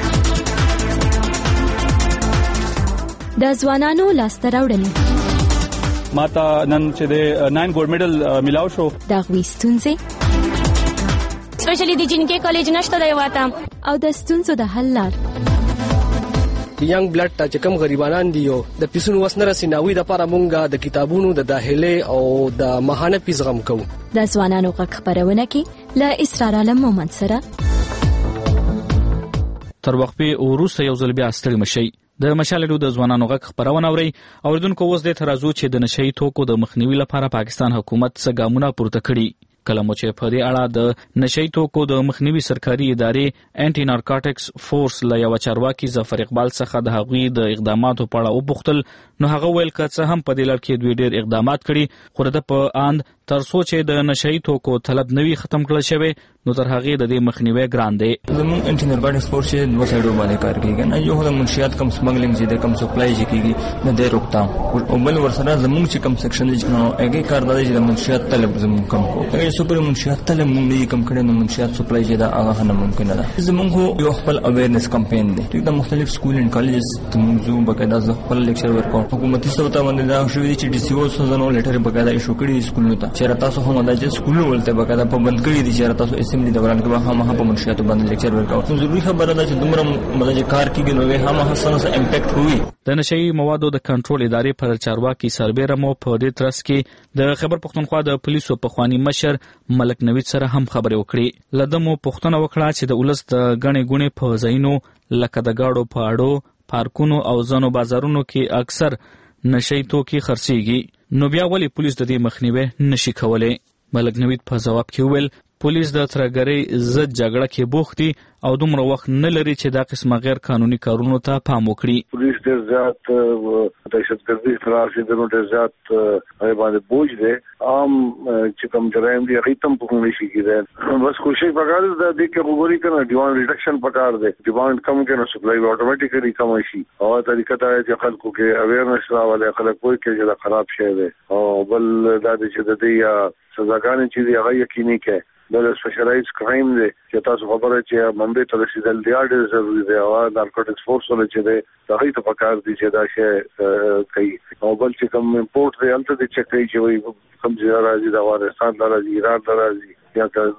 د ځوانانو لاسته راوړنې ماته نن چې د ناین ګولډ میډل میلاو شو دا غوي ستونزې سپیشلی د جنکې کالج نشته دی واته او د ستونزو د حل لار ینګ بلډ ته چې کوم غریبانان دي او د پیسونو وسنه رسیناوي د لپاره مونږه د کتابونو د داخله او د ماهانه پیس غم کوو. د ځوانانو غږ خبرونه کې ل اسرار عالم مومند سره تر وخت په وروسته یو ځل بیا ستړي مشي د مشالډو د ځوانانو غږ خبرونه اوري اوریدونکو اوس د ترازو چې د نشئی توکو د مخنیوي لپاره پاکستان حکومت څخه ګامونه پورته کړي. کله مو چې په دې اړه د نشئی توکو د مخنیوي سرکاري ادارې انټي نارکوټکس فورس له یو چارواکي ظفر اقبال څخه د هغوی د اقداماتو په اړه وپوښتل نو هغه ویل که څه هم په دې لړ کې دوی ډېر اقدامات کړي خو د په اند تر څو چې د نشئی توکو طلب نوي ختم کړل شوی نو تر هغې د دې مخنیوي ګران دی. زموږ انټي نارکوټکس فورس چې دوه سایډو باندې کار کوي نه یو د منشیات کم سمګلینګ چې د کم سپلای چې کیږي نه دی روکتام او بل ورسره زموږ چې کم سیکشن دی نو هغه کار دی چې د منشیات طلب زموږ کم کو هغه سپر منشیات طلب مونږ نه کم کړي نو منشیات سپلای چې دا هغه نه ممکن ده. زموږ یو خپل اویرنس کمپاین دی د مختلف سکول ان کالجز ته موږ بقاعده خپل لیکچر ورکو حکومتي سوته باندې دا شوې چې ډي سی او سوزنو لیټر بقاعده ایشو کړي سکولونو ته چې تاسو هم دا چې سکول ولته بقاعده په بند کړي دي چې تاسو اسمبلی دوران کې هم هم په منشیاتو باندې لیکچر ورکاو. ضروري خبره ده چې دومره مطلب کار کیږي نو هم هم سره امپیکټ وي. د نشئی موادو د کنټرول ادارې پر چارواکي سربیره مو په دې ترڅ کې د خیبر پښتونخوا د پولیسو پخوانی مشر ملک نوید سره هم خبرې وکړې. لده مو پوښتنه وکړه چې د ولس د غنې غونې په ځایونو لکه د گاډو په اړو پارکونو او ځانو بازارونو کې اکثر نشئی توکي خرڅيږي نو بیا ولې پولیس د دې مخنیوي نشي کولای؟ ملک نوید په جواب کې وویل پولیس د ترګری ضد جګړه کې بوخت دي او دومره وخت نه لري چې دا قسمه غیر قانوني کارونو ته پام وکړي. پولیس ډېر زیات دهشتګردي خلاف دې ډېر زیات هغه باندې بوج دي عام چې کوم جرایم دي هغه تم په کومې شي کېده بس کوشش وکړه د دې کې وګوري کنه ډیماند ریډکشن پکار دی ډیماند کم کنه سپلای اتوماتیکلی کم شي او طریقه دا چې خلکو کې اویرنس راولي خلک کوی کې چې دا خراب شي دی او بل دا چې د دې سزاګانې چې دی هغه یقیني کې د سپیشلایز کرایم دی چې تاسو خبره چې بمبې ته رسیدل دی ډېر ضروري دی او نارکوټکس فورس ول چې دی هغه ته پکار دی چې دا شی کوي او بل چې کوم امپورټ دی البته د چک کوي چې وي کوم ځای راځي د افغانستان راځي ایران راځي یا د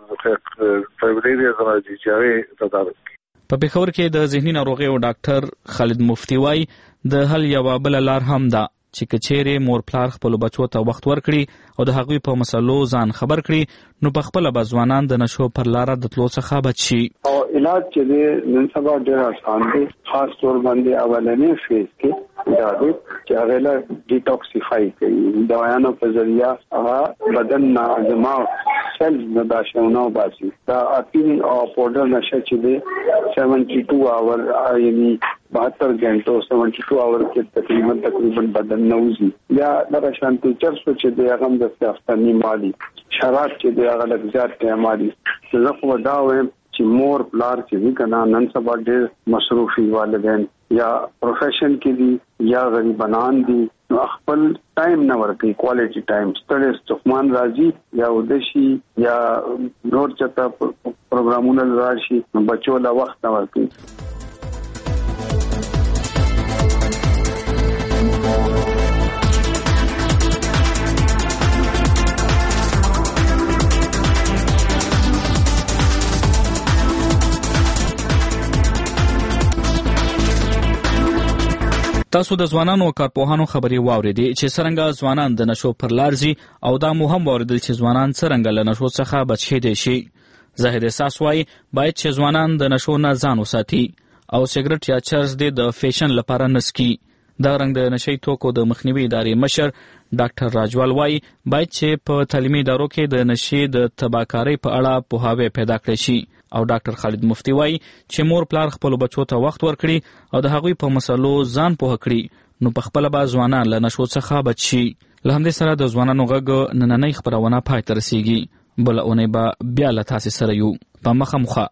فیبریلیا راځي چې هغه تدارک. په پېښور کې د ذهني ناروغیو ډاکټر خالد مفتی وايي د حل یو بل لار هم ده چې کچېره مور پلار خپل بچو ته وخت ورکړي او د هغوی په مسلو ځان خبر کړي نو په خپل بازوانان د نشو پر لار د تلو څخه بچ شي. او علاج چې نن سبا ډېر آسان دی خاص طور باندې اولنې فیز کې دا دی چې هغه له ډیټاکسیفای کوي دوايانو په ذریعہ هغه بدن نه دماغ سیل نه داشونه باسي دا اپین او پاوډر نشه چې دی سیونټي ټو اور یعنی बहत्तर घंटो seventy two our کې تقریبا تقریبا بدن نوزي یا د شانتي چرسو چې د هغه د افغاني مالی شراب چې د هغه لږات ته مالی زه خو دا وایم چې مور پلار چې کنا نن سبا ډېر مصروفي والدین یا پروفیشن کې دي یا غریبانان دي نو خپل ټایم نه ورکي کوالټي ټایم ستړي استفمان راځي یا ودشي یا نور چتا پروګرامونه راشي بچو لا وخت نه ورکي. تاسو د ځوانانو کارپوهانو خبري واوریدي چې څنګه ځوانان د نشو پر لارځي او دا مهم واوریدل چې ځوانان څنګه له نشو څخه بچی دي شي. زاهد احساس وايي باید چې ځوانان د نشو نه ځان وساتي او سیګریټ یا چرس د فیشن لپاره نسکي. دا رنګ د نشي توکو د مخنیوي ادارې مشر ډاکټر راجوال وايي باید چې په تعلیمي ادارو کې د نشي د تباکارۍ په اړه پوهاوی پیدا کړي شي. او ډاکټر خالد مفتی وايي چې مور پلار خپل بچو ته وخت ورکړي او د هغوی په مسلو ځان پوه کړي نو په خپل به ځوانان له نشو څخه بچي. له همدې سره د ځوانانو غږ نننۍ خبرونه پای ته رسیږي. بل اونۍ به بیا له تاسو سره یو په مخه مخه.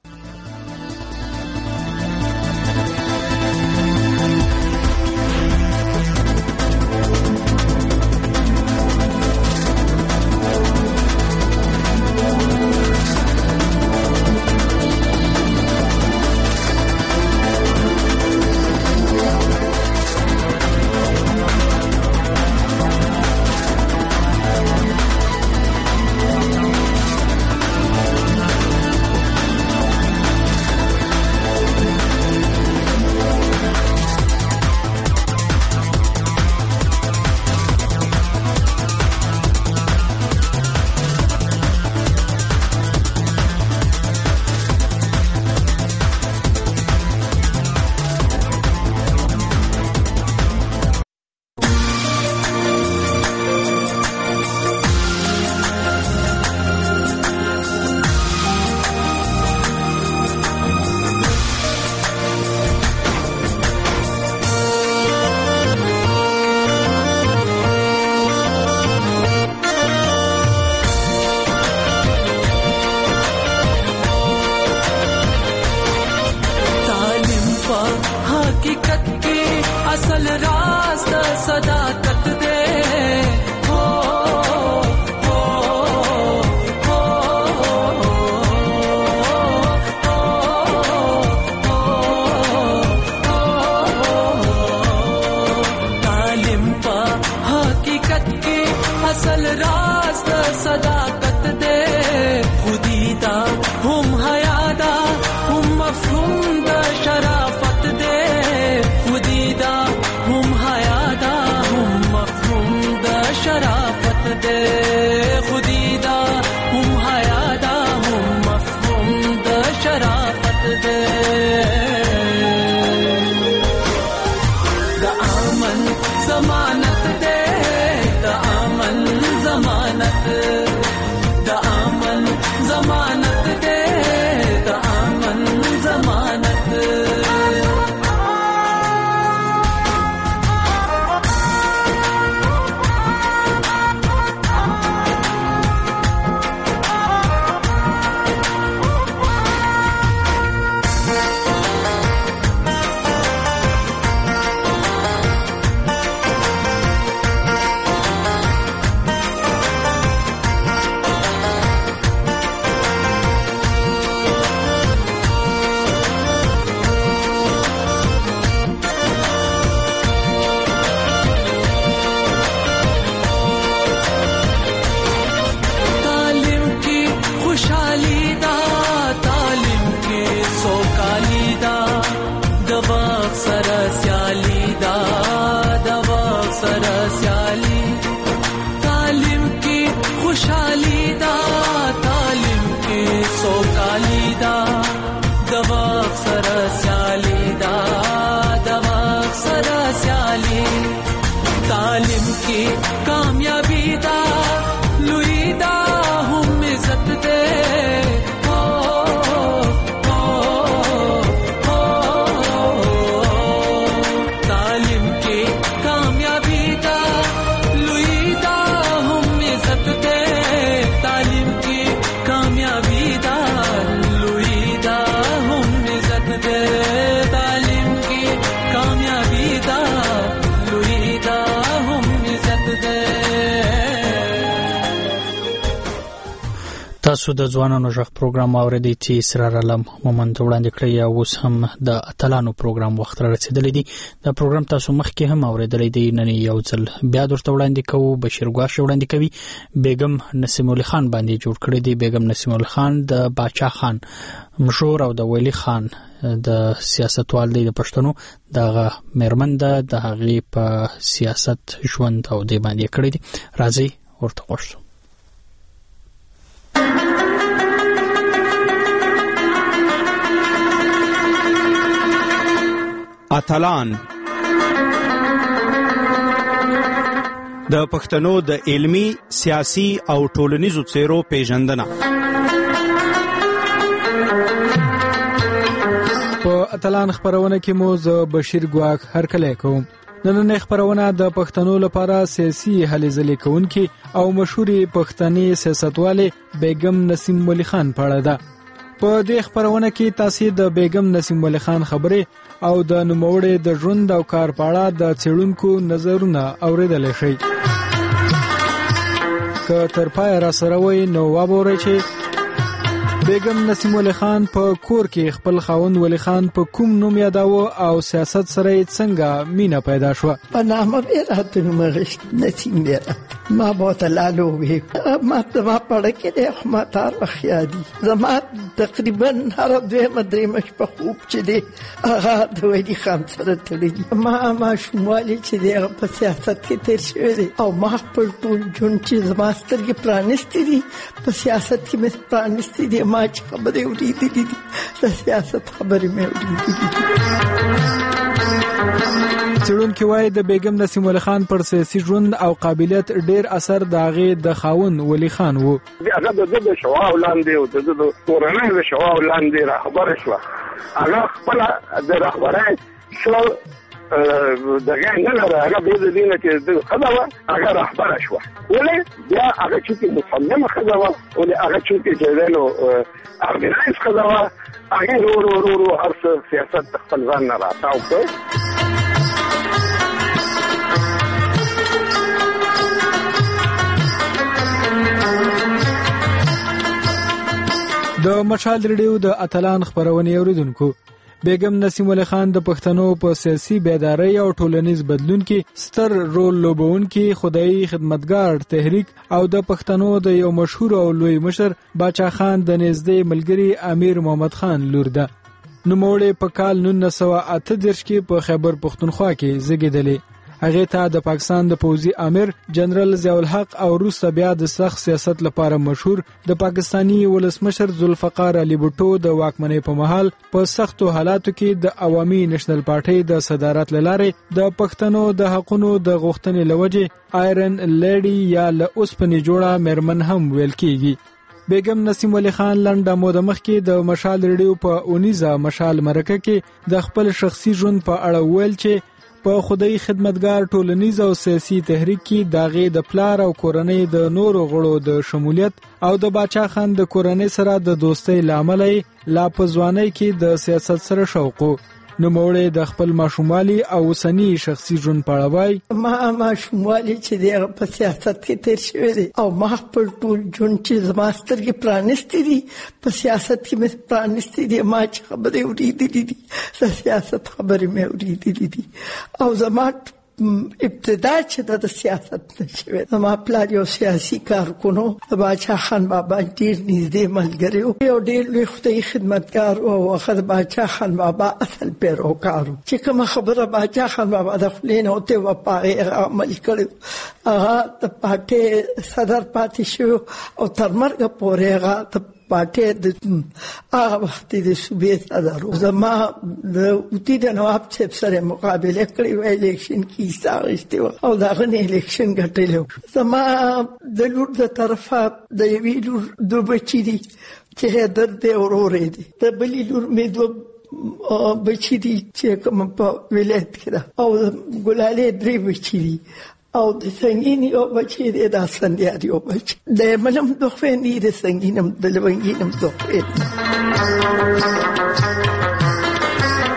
تاسو د ځوانانو ژغ پروګرام اوریدئ چې اسرار علم مومند وړاندې کړی او اوس هم د اتلانو پروګرام وخت را رسیدلی دی. دا پروګرام تاسو مخکې هم اوریدلی دی، نن یو ځل بیا درته وړاندې کوو. بشیر ګواش وړاندې کوي. بیگم نسیم الله خان باندې جوړ کړی دی. بیگم نسیم الله خان د باچا خان مشهور او د ولی خان د سیاستوال دی د پښتنو دغه میرمن ده، د هغې په سیاست ژوند او دی باندې کړی دی. راځي ورته خوښ اتلان د پښتنو د علمی، سیاسي او ټولنیزو څیرو پیژندنه. په اتلان خبرونه کې مو ز بشیر ګواک هرکلی کوم. نننۍ خبرونه د پښتنو لپاره سیاسي هلې ځلې کوونکې او مشهورې پښتنې سیاستوالې بیگم نسیم الله خان په اړه ده. په دې خبرونه کې تاسو د بیگم نسیم الله خان خبرې او د نوموړې د ژوند او کار په اړه د څېړونکو نظرونه اوریدلی شئ. که تر پایه را سره وئ نو واورئ چې بیگم نسیم الله خان په کور کې خپل خاوند ولی خان په کوم نوم یاداوه او سیاست سره یې څنګه مینه پیدا شوه. په نامه مې راته نومغشت نسیم بیره ما بہت لالو وی ما ما پڑھ کے دے ما تار خیادی زما تقریبا هر دوه مدري مش په خوب چې دي هغه د ولی خان سره تړي. ما ما شمالي چې دي په سیاست کې تیر شوی دي او ما خپل ټول جون چې زما سترګې پرانستې دي په سیاست کې مې پرانستې دي. ما چې خبرې اورېدې دي د سیاست خبرې مې اورېدې دي. څېړونکي وایي د بیگم نسیم الله خان پر سیاسي ژوند او قابلیت ډېر اثر د هغې د خاوند ولی خان و. هغه د ده د شواو لاندې او د ده د کورنۍ د شواو لاندې راخبره شوه. هغه خپله د رهبرۍ ښه دغه نه لره، هغه بې د دې نه چې ښځه وه هغه رهبره شوه. ولې بیا هغه چونکې مصممه ښځه وه، ولې هغه چونکې چې دی نو ارګنایز ښځه وه، هغې ورو ورو ورو ورو هر څه سیاست د خپل ځان نه راتاو کړ. د مشال ریډیو د اتلان خبرونه اوریدونکو، بیگم نسیم الله خان د پښتنو په سیاسي بیدارۍ او ټولنیز بدلون کې ستر رول لوبونکي خدای خدمتګار تحریک او د پښتنو د یو مشهور او لوی مشر باچا خان د نږدې ملګری امیر محمد خان لور ده. نوموړې په کال نولس سوه اته دېرش کې په خیبر پښتونخوا کې زیږېدلې. هغې ته د پاکستان د پوځي امیر جنرال ضیاء الحق او وروسته بیا د سخت سیاست لپاره مشهور د پاکستانی ولسمشر ذوالفقار علي بوټو د واکمنۍ په مهال په سختو حالاتو کې د عوامي نېشنل پارټۍ د صدارت له لارې د پښتنو د حقونو د غوښتنې له وجې آیرن لیډي یا له اوسپنې جوړه میرمن هم ویل کېږي. بیگم نسیم الله خان لنډه موده مخکې د مشال ریډیو په اونیزه مشال مرکه کې د خپل شخصي ژوند په اړه ویل چې په خدای خدمتګار ټولنیز او سیاسي تحریک کې داغه د پلار او کورنۍ د نورو غړو د شمولیت او د باچا خان د کورنۍ سره د دوستۍ لامل لا په ځوانۍ کې د سیاست سره شوق نوموړی د خپل ماشوموالي او اوسني شخصي ژوند په اړه وایي. ما ماشوموالي چې دی په سیاست کې تیر شوی دی او ما خپل ټول ژوند چې زما سترګې پرانستې دي په سیاست کې مې پرانستې دي. ما چې خبرې اورېدلې دي د سیاست خبرې مې اورېدلې دي او زما ابتدا چې د سیاست نشوي. زما پلار یو سیاسي کارکونو د باچا خان بابا ډېر نږدې ملګری و، یو ډېر لوی خدای خدمتګار او هغه د باچا خان بابا اصل پیروکار و. چې کومه خبره باچا خان بابا د خولې نه وتې وه په هغې عمل کړی، هغه د پارټۍ صدر پاتې شو او تر مرګه پورې هغه د پارټۍ د هغه وخت د صوبې صدر و. زما د اوتي د نواب صاحب سره مقابله کړې وه، الیکشن کې حصه اخیستې وه او د هغه نه الیکشن ګټلی و. زما د لور د طرفه د یوې لور دوه بچي دي چې حیدر دی او ورور یې دی، د بلې لور مې دوه بچي دي چې کوم په ولایت کې ده او ګلالۍ درې بچي دي او د سنگین یو بچی دی دا سندیار یو بچی د منم دوخوین دی د سنگینم د لونگینم دوخوین.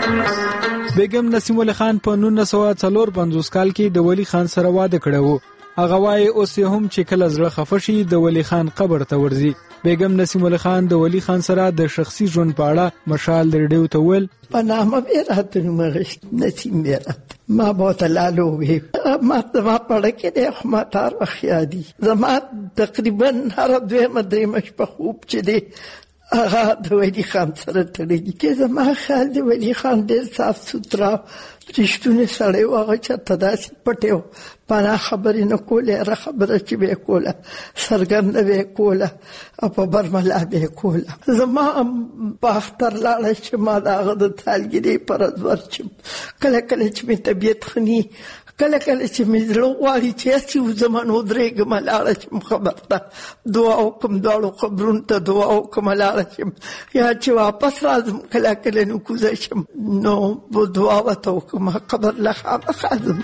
بیگم نسیم الله خان په نولس سوه څلور پنځوس کال کې د ولی خان سره واده کړی و. هغه وایي اوس هم چې کله زړه خفه شي د ولی خان قبر ته ورځي. بیگم نسیم ولی خان د ولی خان سره د شخصي ژوند په اړه مشال ریډیو ته ویل په نامه بیرات نمغشت نسیم بیرات ما بہت لالو وی ما ما پړه کې د خو ما تار وخیادي زما تقریبا هر دوه مدري مش په خوب چې دی هغه د ولی خان سره تړي کې زما خیال دی ولی خان ډېر صاف سوترا رښتونه سړی و هغه چې تداسې پټیو پانا خبرې نه کولې را خبره چې به کوله سرګند به کوله او په برملا به کوله زما په اختر لاړه چې ما د هغه د سالګرې پر ورچم کله کله چې مې طبیعت خني کله کله چې مې زړه غواړي چې چې زمانو درېږم لاړه چې خبر ته دعا وکړم دواړو قبرونو ته دعا وکړم لاړه چې یا چې واپس راځم کله کله نو کوزه شم نو په دعا ورته وکړم قبر له خامخا ځم.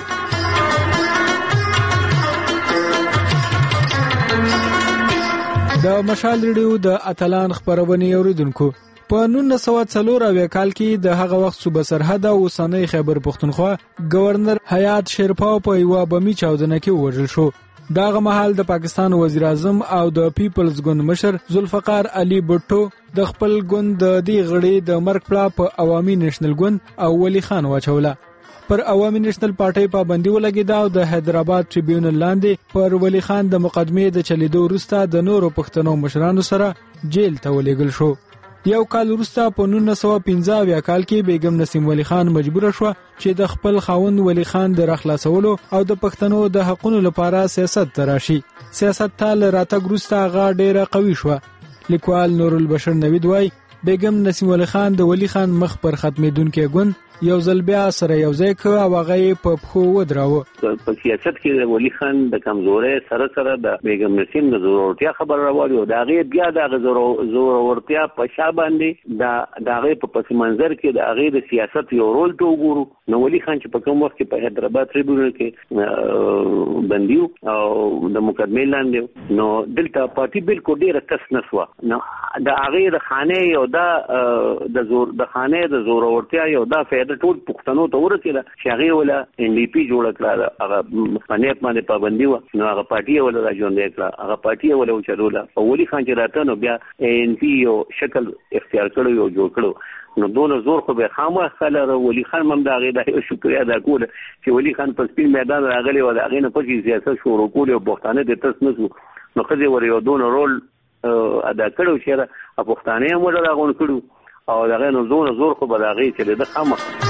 د مشال ریډیو د اتلان خبرونه اوریدونکو په نولس سوه څلور اویا کال کې د هغه وخت صوبه سرحد او اوسنۍ خیبر پښتونخوا گورنر حیات شیرپا په یوه بمي چاودنه کې وژل شو. دغه مهال د پاکستان وزیر اعظم او د پیپلز ګوند مشر ذوالفقار علي بټو د خپل ګوند د دې غړي د مرګ پړه په عوامي نېشنل ګوند او ولی خان واچوله. پر عوامي نېشنل پارټي پابندي ولګیده او د حیدرآباد ټریبیونل لاندې پر ولی خان د مقدمې د چلیدو وروسته د نورو پښتنو مشرانو سره جیل ته ولېږل شو. یو کال وروسته په نولس سوه پنځه اویا کال کې بیگم نسیم ولی خان مجبور شو چې د خپل خاوند ولی خان د راخلاصولو او د پښتنو د حقوقو لپاره سیاست تراشي. سیاست ته له راتګ وروسته هغه ډیره قوي شو. لیکوال نور البشر نوید وایي بیگم نسیم ولی خان د ولی خان مخ پر ختمېدونکي ګوند یو ځل بیا سره یو ځای کړ او هغه په پښو ودراوه. په سیاست کې ولی خان د کمزورۍ سره سره د بیگم نسیم د ضرورتیا خبر راوړي او د هغې بیا د ضرورتیا په شا باندې د هغې په پس منظر کې د هغې د سیاست یو رول ته وګورو. نو ولی خان چې په کوم وخت کې په حیدرآباد ټریبیونل کې بندي او د مقدمې لاندې نو دلته پارټي بالکل ډېره کس نه شوه. نو د هغې د خانې یو دا د زور د خانې د زورورتیا یو دا فایده ټول پښتنو ته ورسېده چې هغې وله ان ډي پي جوړه کړه. هغه په نیت باندې پابندي وه نو هغه پارټي یې وله را ژوندی کړه هغه پارټي یې وله وچلوله. او ولی خان چې راته نو بیا ان پي یو شکل اختیار کړی او جوړ کړو نو دونه زور خو به خامخا لره. ولی خان هم د هغې د شکریا ادا کوله چې ولی خان په سپین میدان راغلی و د هغې نه پسې سیاست شروع کولې او پښتانه د تس نه شو نو ښځې ور یو دونه رول ادا کړی چې پښتانه هم ورله راغونډ کړو او د هغې نه دونه زور خو به د هغې چلېده خامخا.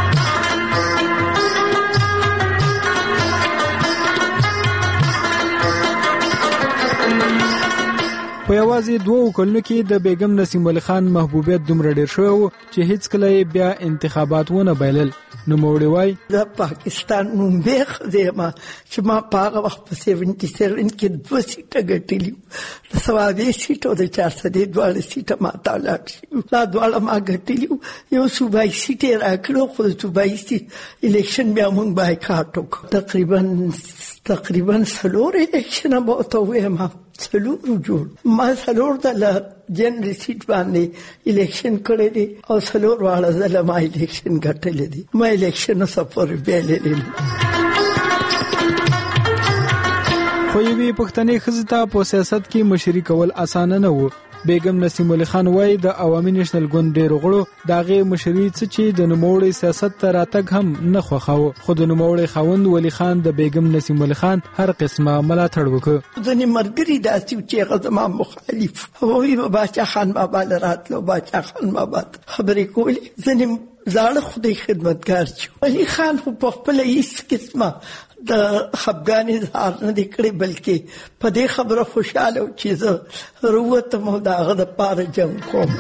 په یوازې دوه کلونو کې د بیگم نسیم ولی خان محبوبیت دومره ډیر شوی و چې هیڅ کله بیا انتخابات ونه بایلل. نوموړی وایي د پاکستان نومبېخ دیما چې ما په هغه وخت په سیونټي سیون کې دوه سیټه ګټلي وو د سوابي سیټ او د چارسدې دواړه سیټه ما ته ولاړ شي دا دواړه ما ګټلي وو. یو صوبایي سیټ یې راکړو خو د صوبایي سیټ الیکشن بیا موږ بایکاټ وکړو. تقریبا تقریبا څلور الیکشنه به ورته ووایم څلور جوړ ما څلور ځله جنرال سیټ باندې الیکشن کړی دی او څلور واړه ځله ما الیکشن ګټلی دی. ما الیکشن سفر بیللی خو یوې پښتنې ښځې ته په سیاست کې مشري کول اسانه نه و. بیگم نسیم ولی خان وایي د عوامي نېشنل ګوند ډېرو غړو د هغې مشري څه چې د نوموړي سیاست ته راتګ هم نه خوښاوه. خو د نوموړي خاوند ولی خان د بیگم نسیم ولی خان هر قسمه ملاتړ وکړ. ځینې ملګري داسې و چې هغه زما مخالف هغوی به باچا خان بابا له راتلو باچا خان بابا خبرې کولې. ځینې زاړه خدای خدمتګار چې ولی خان خو په خپله هېڅ قسمه د خفګان اظهار نه دی کړی بلکې په دې خبره خوشحاله و چې زه راووتم او د هغه دپاره جنګ کوم.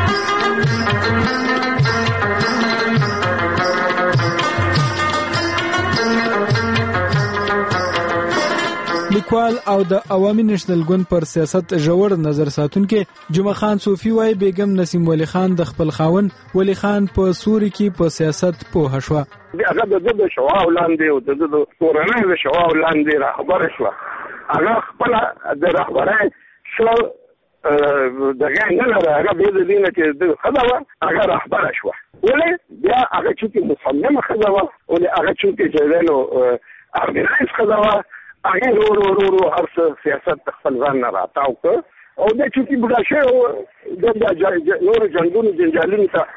لیکوال او د عوامي نېشنل ګوند پر سیاست ژور نظر ساتونکي جمعه خان صوفي وایي بیگم نسیم ولی خان د خپل خاوند ولی خان په سوري کې په سیاست پوهه شوه. هغه د د شواو لاندې او د د کورنۍ د شواو لاندې راخبره شوه. هغه خپل د رهبرۍ شو دغه نه لري هغه به د دینه چې د خدای هغه رهبره شوه. ولې بیا هغه چې مصممه خدای ولې هغه چې نو ارګنایز خدای هغه ورو ورو ورو هر څه سیاست خپل ځان نه راتاو کړ او د چوکي بډا شه د نور جنگونو جنجالونو ته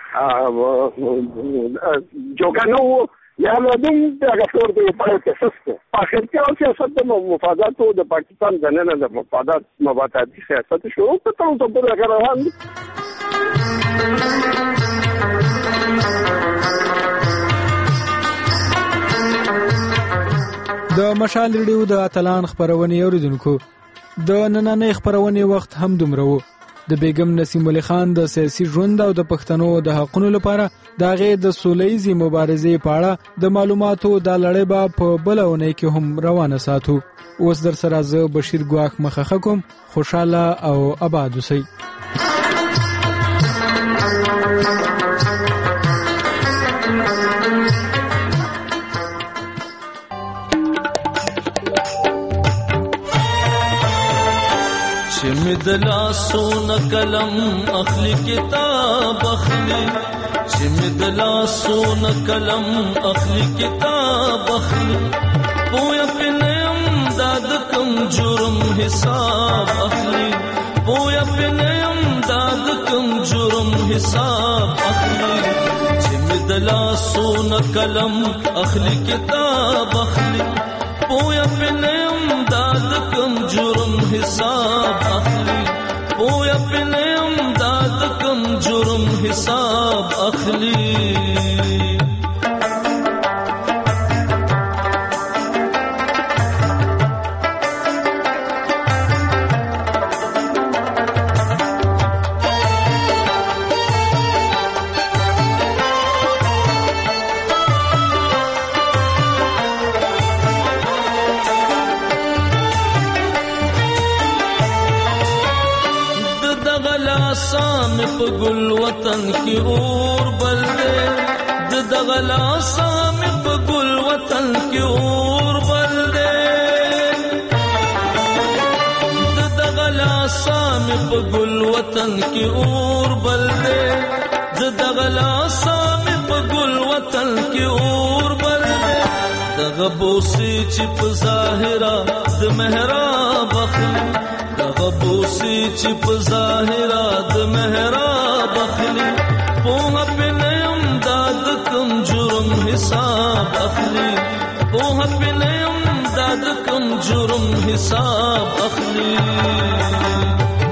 جوګانو یا لدم د غفور د په تاسو په اخر کې او سیاست د مفادات او د پاکستان د نن د مفادات مبادات سیاست شروع ته ټول ته په روان د مشال ریډیو د اتلان خبرونه اوریدونکو د نننۍ خبرونه وخت هم دومره وو د بیگم نسیم ولی خان د سیاسي ژوند او د پښتنو د حقوقو لپاره د غي د سولېزي مبارزې په اړه د معلوماتو د لړۍ به په بلونه کې هم روانه ساتو. اوس در سره زه بشیر ګواخ مخه کوم. خوشاله او آباد اوسئ. چمدلا سونا کلم اخلی کتاب اخلی چمدلا سونا کلم اخلی کتاب اخلی پویا پنیم داد کم جرم حساب اخلی پویا پنیم داد کم جرم حساب اخلی چمدلا سونا کلم اخلی کتاب اخلی پویا پنیم داد کم جرم حساب اخلی پویا پنیم داد کم جرم حساب اخلی په ګل وطن کې اور بل دې د دغلا سام په ګل وطن کې اور بل دې د دغلا سام په ګل وطن کې اور بل دې د دغلا سام په ګل وطن کې اور بل دې دغه بوسي چې په ظاهرا د محراب اخلي دغه بوسي چې په ظاهرا د محراب اخلي پوها پنیم داد کم جرم حساب اخلي پوها پنیم داد کم جرم حساب اخلي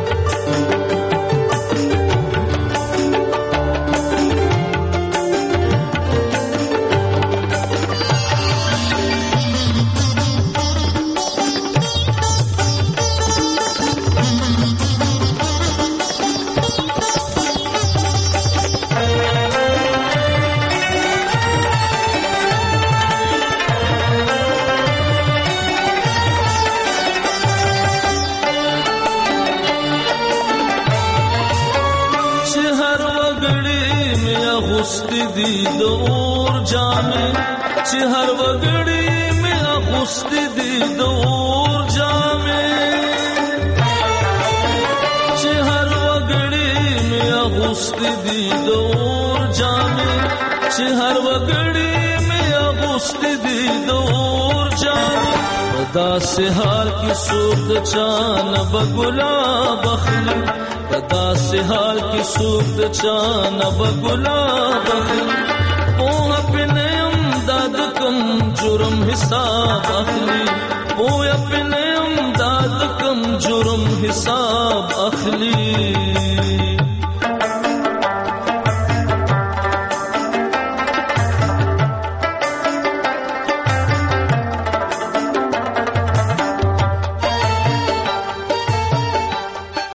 دی د اور جامې چې هر وګړي مې اغوست دي د اور جامې چې هر وګړي مې اغوست دي د اور جامې چې هر وګړي مې اغوست دي د اور جامې پدا سه حال کې سوق د چان بګلاب اخلي پدا سه حال کې سوق د چان بګلاب اخلي پوها پنیم داد کم جرم حساب اخلي پویا پنیم داد کم جرم حساب اخلي